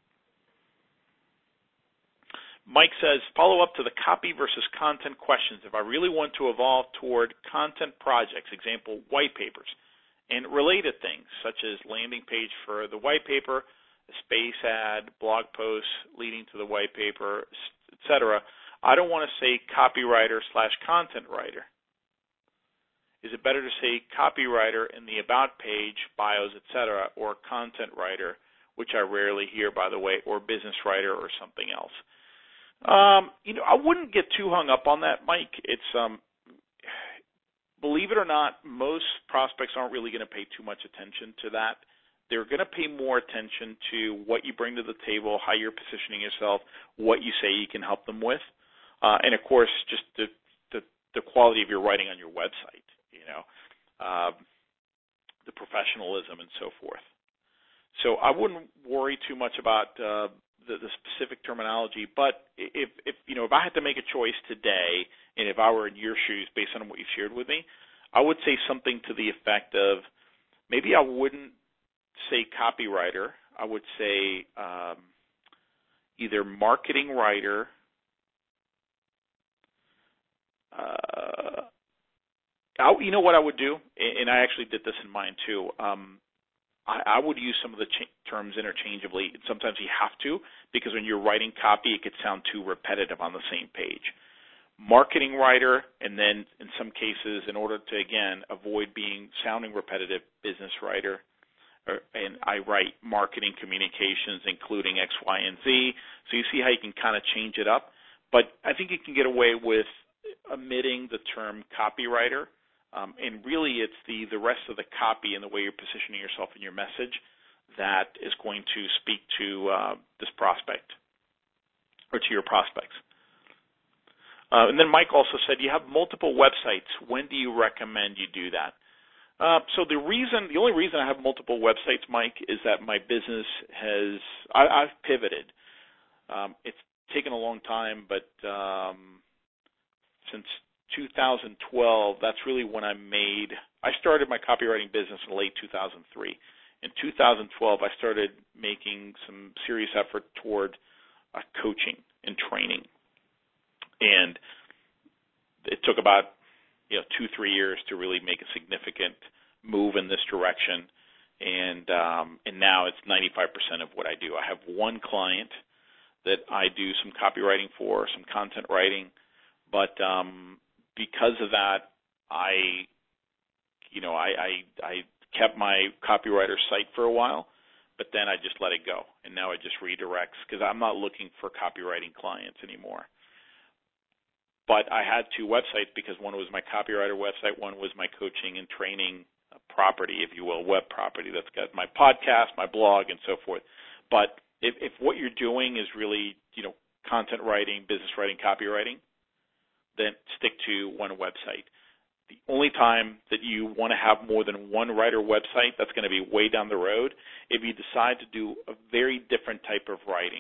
Mike says, follow up to the copy versus content questions. If I really want to evolve toward content projects, example, white papers, and related things such as landing page for the white paper, a space ad, blog posts leading to the white paper, et cetera, I don't want to say copywriter slash content writer. Is it better to say copywriter in the about page, bios, et cetera, or content writer, which I rarely hear, by the way, or business writer or something else? Um, you know, I wouldn't get too hung up on that, Mike. It's, um, believe it or not, most prospects aren't really going to pay too much attention to that. They're going to pay more attention to what you bring to the table, how you're positioning yourself, what you say you can help them with. Uh, and, of course, just the, the, the quality of your writing on your website, you know, uh, the professionalism and so forth. So I wouldn't worry too much about uh, the, the specific terminology. But if, if, you know, if I had to make a choice today, and if I were in your shoes based on what you shared with me, I would say something to the effect of maybe I wouldn't say copywriter. I would say um, either marketing writer, Uh, I, you know what I would do, and I actually did this in mine too. Um, I, I would use some of the ch- terms interchangeably. Sometimes you have to, because when you're writing copy, it could sound too repetitive on the same page. Marketing writer, and then in some cases, in order to, again, avoid being sounding repetitive, business writer. Or, and I write marketing communications, including X, Y, and Z. So you see how you can kind of change it up. but I think you can get away with omitting the term copywriter, um, and really it's the, the rest of the copy and the way you're positioning yourself in your message that is going to speak to uh, this prospect or to your prospects. Uh, and then Mike also said, you have multiple websites. When do you recommend you do that? Uh, so the reason, the only reason I have multiple websites, Mike, is that my business has, I, I've pivoted. Um, it's taken a long time, but um, since two thousand twelve, that's really when I made, I started my copywriting business in late two thousand three. In two thousand twelve, I started making some serious effort toward uh, coaching and training. And it took about, you know, two, three years to really make a significant move in this direction. And um, and now it's ninety-five percent of what I do. I have one client that I do some copywriting for, some content writing. But um, because of that, I, you know, I, I, I kept my copywriter site for a while, but then I just let it go. And now it just redirects because I'm not looking for copywriting clients anymore. But I had two websites because one was my copywriter website, one was my coaching and training property, if you will, web property that's got my podcast, my blog, and so forth. But if, if what you're doing is really, you know, content writing, business writing, copywriting, then stick to one website. The only time that you want to have more than one writer website, that's going to be way down the road, if you decide to do a very different type of writing,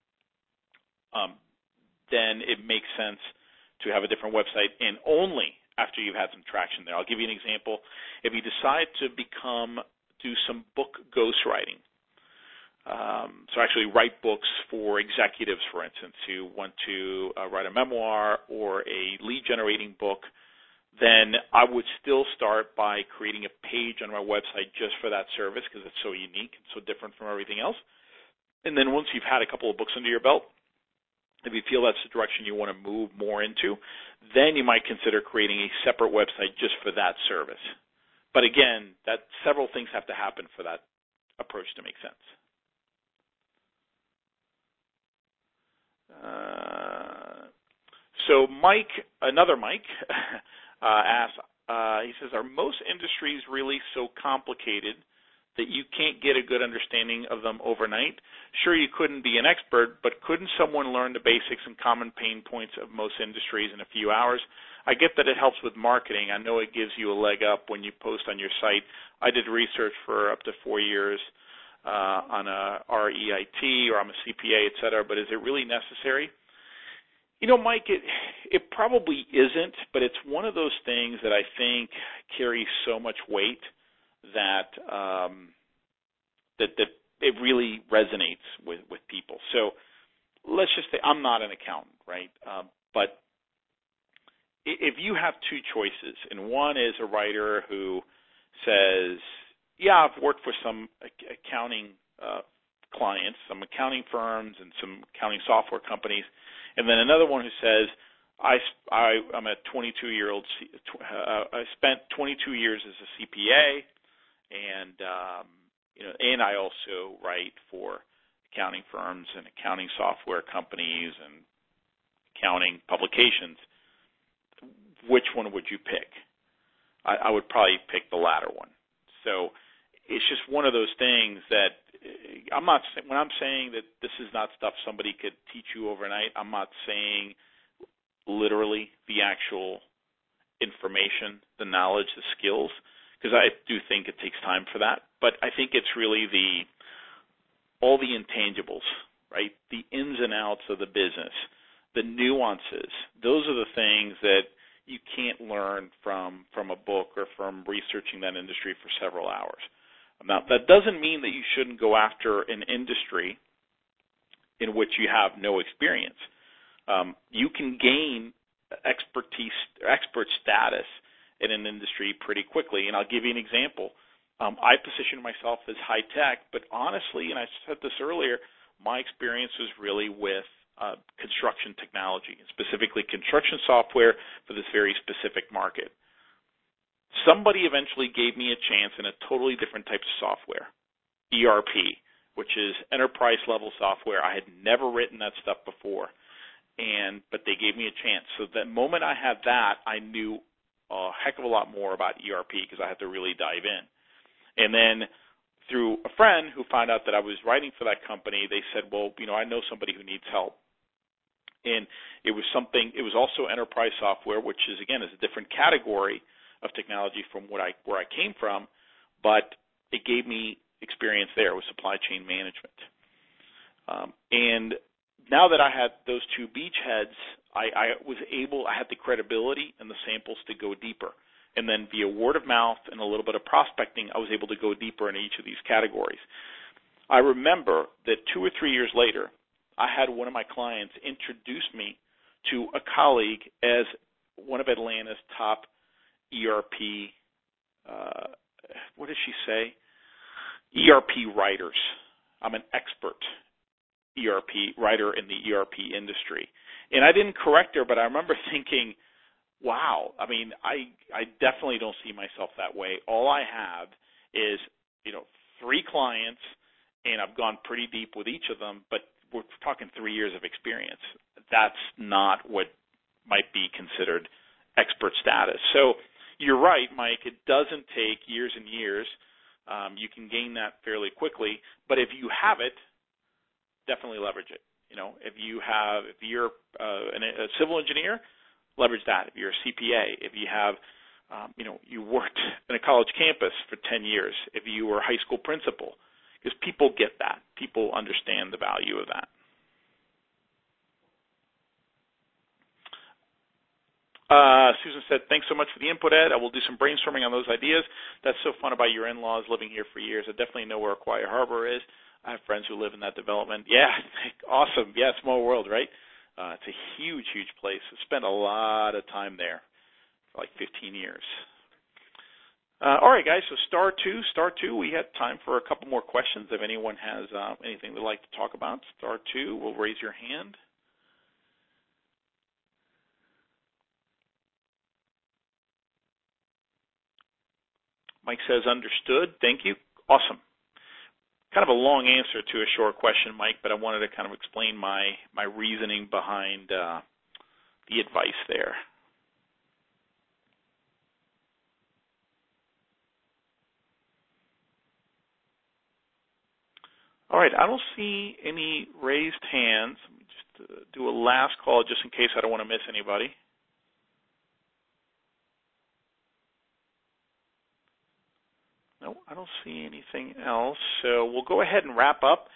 um, then it makes sense to have a different website, and only after you've had some traction there. I'll give you an example. If you decide to become, do some book ghostwriting, um, so actually write books for executives, for instance, who want to uh, write a memoir or a lead-generating book, then I would still start by creating a page on my website just for that service because it's so unique and so different from everything else. And then once you've had a couple of books under your belt, if you feel that's the direction you want to move more into, then you might consider creating a separate website just for that service. But again, that several things have to happen for that approach to make sense. Uh, so Mike, another Mike, uh, asks, uh, he says, are most industries really so complicated that you can't get a good understanding of them overnight? Sure, you couldn't be an expert, but couldn't someone learn the basics and common pain points of most industries in a few hours? I get that it helps with marketing. I know it gives you a leg up when you post on your site. I did research for up to four years uh, on a R E I T, or I'm a C P A, et cetera, but is it really necessary? You know, Mike, it, it probably isn't, but it's one of those things that I think carries so much weight that um, that that it really resonates with, with people. So let's just say I'm not an accountant, right? Um, but if you have two choices, and one is a writer who says, yeah, I've worked for some accounting uh, clients, some accounting firms and some accounting software companies, and then another one who says, I, I, I'm a twenty-two-year-old, uh, I spent twenty-two years as a C P A, and um, you know, and I also write for accounting firms and accounting software companies and accounting publications. Which one would you pick? I, I would probably pick the latter one. So it's just one of those things that I'm not, when I'm saying that this is not stuff somebody could teach you overnight, I'm not saying literally the actual information, the knowledge, the skills, because I do think it takes time for that. But I think it's really the all the intangibles, right? The ins and outs of the business, the nuances. Those are the things that you can't learn from from a book or from researching that industry for several hours. Now, that doesn't mean that you shouldn't go after an industry in which you have no experience. Um, you can gain expertise, expert status in an industry pretty quickly, and I'll give you an example. Um, I position myself as high tech, but honestly, and I said this earlier, my experience was really with uh, construction technology, specifically construction software for this very specific market. Somebody eventually gave me a chance in a totally different type of software, E R P, which is enterprise-level software. I had never written that stuff before. and but they gave me a chance. So the moment I had that, I knew a heck of a lot more about E R P because I had to really dive in. And then through a friend who found out that I was writing for that company, they said, well, you know, I know somebody who needs help. And it was something, it was also enterprise software, which is, again, is a different category of technology from what I, where I came from, but it gave me experience there with supply chain management. Um, and now that I had those two beachheads, I, I was able, I had the credibility and the samples to go deeper. And then via word of mouth and a little bit of prospecting, I was able to go deeper in each of these categories. I remember that two or three years later, I had one of my clients introduce me to a colleague as one of Atlanta's top E R P, uh, what did she say? E R P writers. I'm an expert E R P writer in the E R P industry. And I didn't correct her, but I remember thinking, wow, I mean, I I definitely don't see myself that way. All I have is, you know, three clients, and I've gone pretty deep with each of them, but we're talking three years of experience. That's not what might be considered expert status. So you're right, Mike, it doesn't take years and years. Um, you can gain that fairly quickly, but if you have it, definitely leverage it. You know, if you have, if you're uh, an, a civil engineer, leverage that. If you're a C P A, if you have, um, you know, you worked in a college campus for ten years, if you were a high school principal, because people get that. People understand the value of that. Uh, Susan said, thanks so much for the input, Ed. I will do some brainstorming on those ideas. That's so fun about your in-laws living here for years. I definitely know where Aquia Harbor is. I have friends who live in that development. Yeah, awesome. Yeah, small world, right? Uh, it's a huge, huge place. I spent a lot of time there for like fifteen years. Uh, all right, guys, so star two, star two, we had time for a couple more questions. If anyone has uh, anything they'd like to talk about, star two, will raise your hand. Mike says, understood. Thank you. Awesome. Kind of a long answer to a short question, Mike, but I wanted to kind of explain my, my reasoning behind uh, the advice there. All right, I don't see any raised hands. Let me just uh, do a last call just in case I don't want to miss anybody. No, I don't see anything else. So we'll go ahead and wrap up.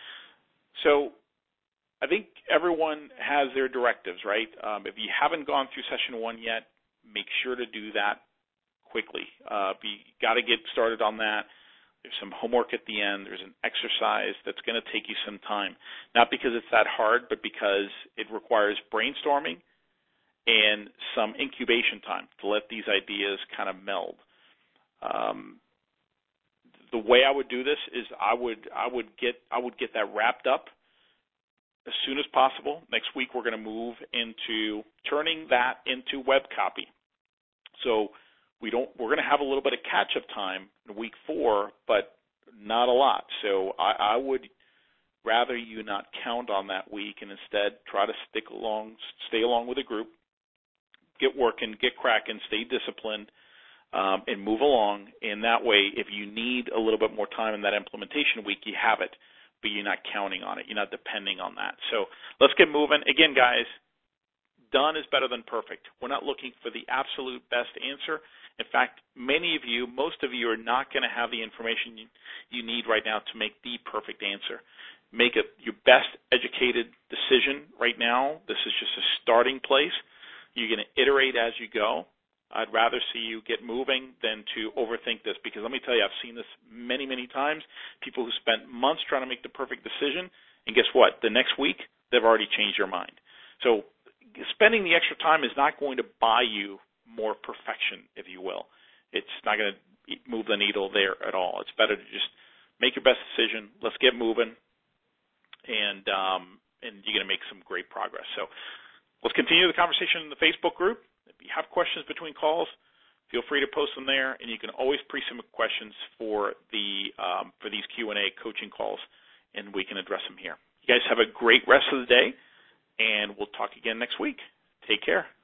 So I think everyone has their directives, right? Um, if you haven't gone through session one yet, make sure to do that quickly. Uh, you got to get started on that. There's some homework at the end. There's an exercise that's going to take you some time, not because it's that hard, but because it requires brainstorming and some incubation time to let these ideas kind of meld. Um, the way I would do this is I would I would get I would get that wrapped up as soon as possible. Next week we're going to move into turning that into web copy. So we don't we're going to have a little bit of catch-up time in week four, but not a lot. So I, I would rather you not count on that week and instead try to stick along, stay along with the group, get working, get cracking, stay disciplined, um, and move along. And that way, if you need a little bit more time in that implementation week, you have it, but you're not counting on it. You're not depending on that. So let's get moving. Again, guys, done is better than perfect. We're not looking for the absolute best answer. In fact, many of you, most of you are not going to have the information you, you need right now to make the perfect answer. Make it your best educated decision right now. This is just a starting place. You're going to iterate as you go. I'd rather see you get moving than to overthink this, because let me tell you, I've seen this many, many times. People who spent months trying to make the perfect decision, and guess what? The next week, they've already changed their mind. So spending the extra time is not going to buy you more perfection, if you will. It's not going to move the needle there at all. It's better to just make your best decision. Let's get moving, and um, and you're going to make some great progress. So let's continue the conversation in the Facebook group. If you have questions between calls, feel free to post them there, and you can always pre-submit questions for the um, for these Q and A coaching calls, and we can address them here. You guys have a great rest of the day, and we'll talk again next week. Take care.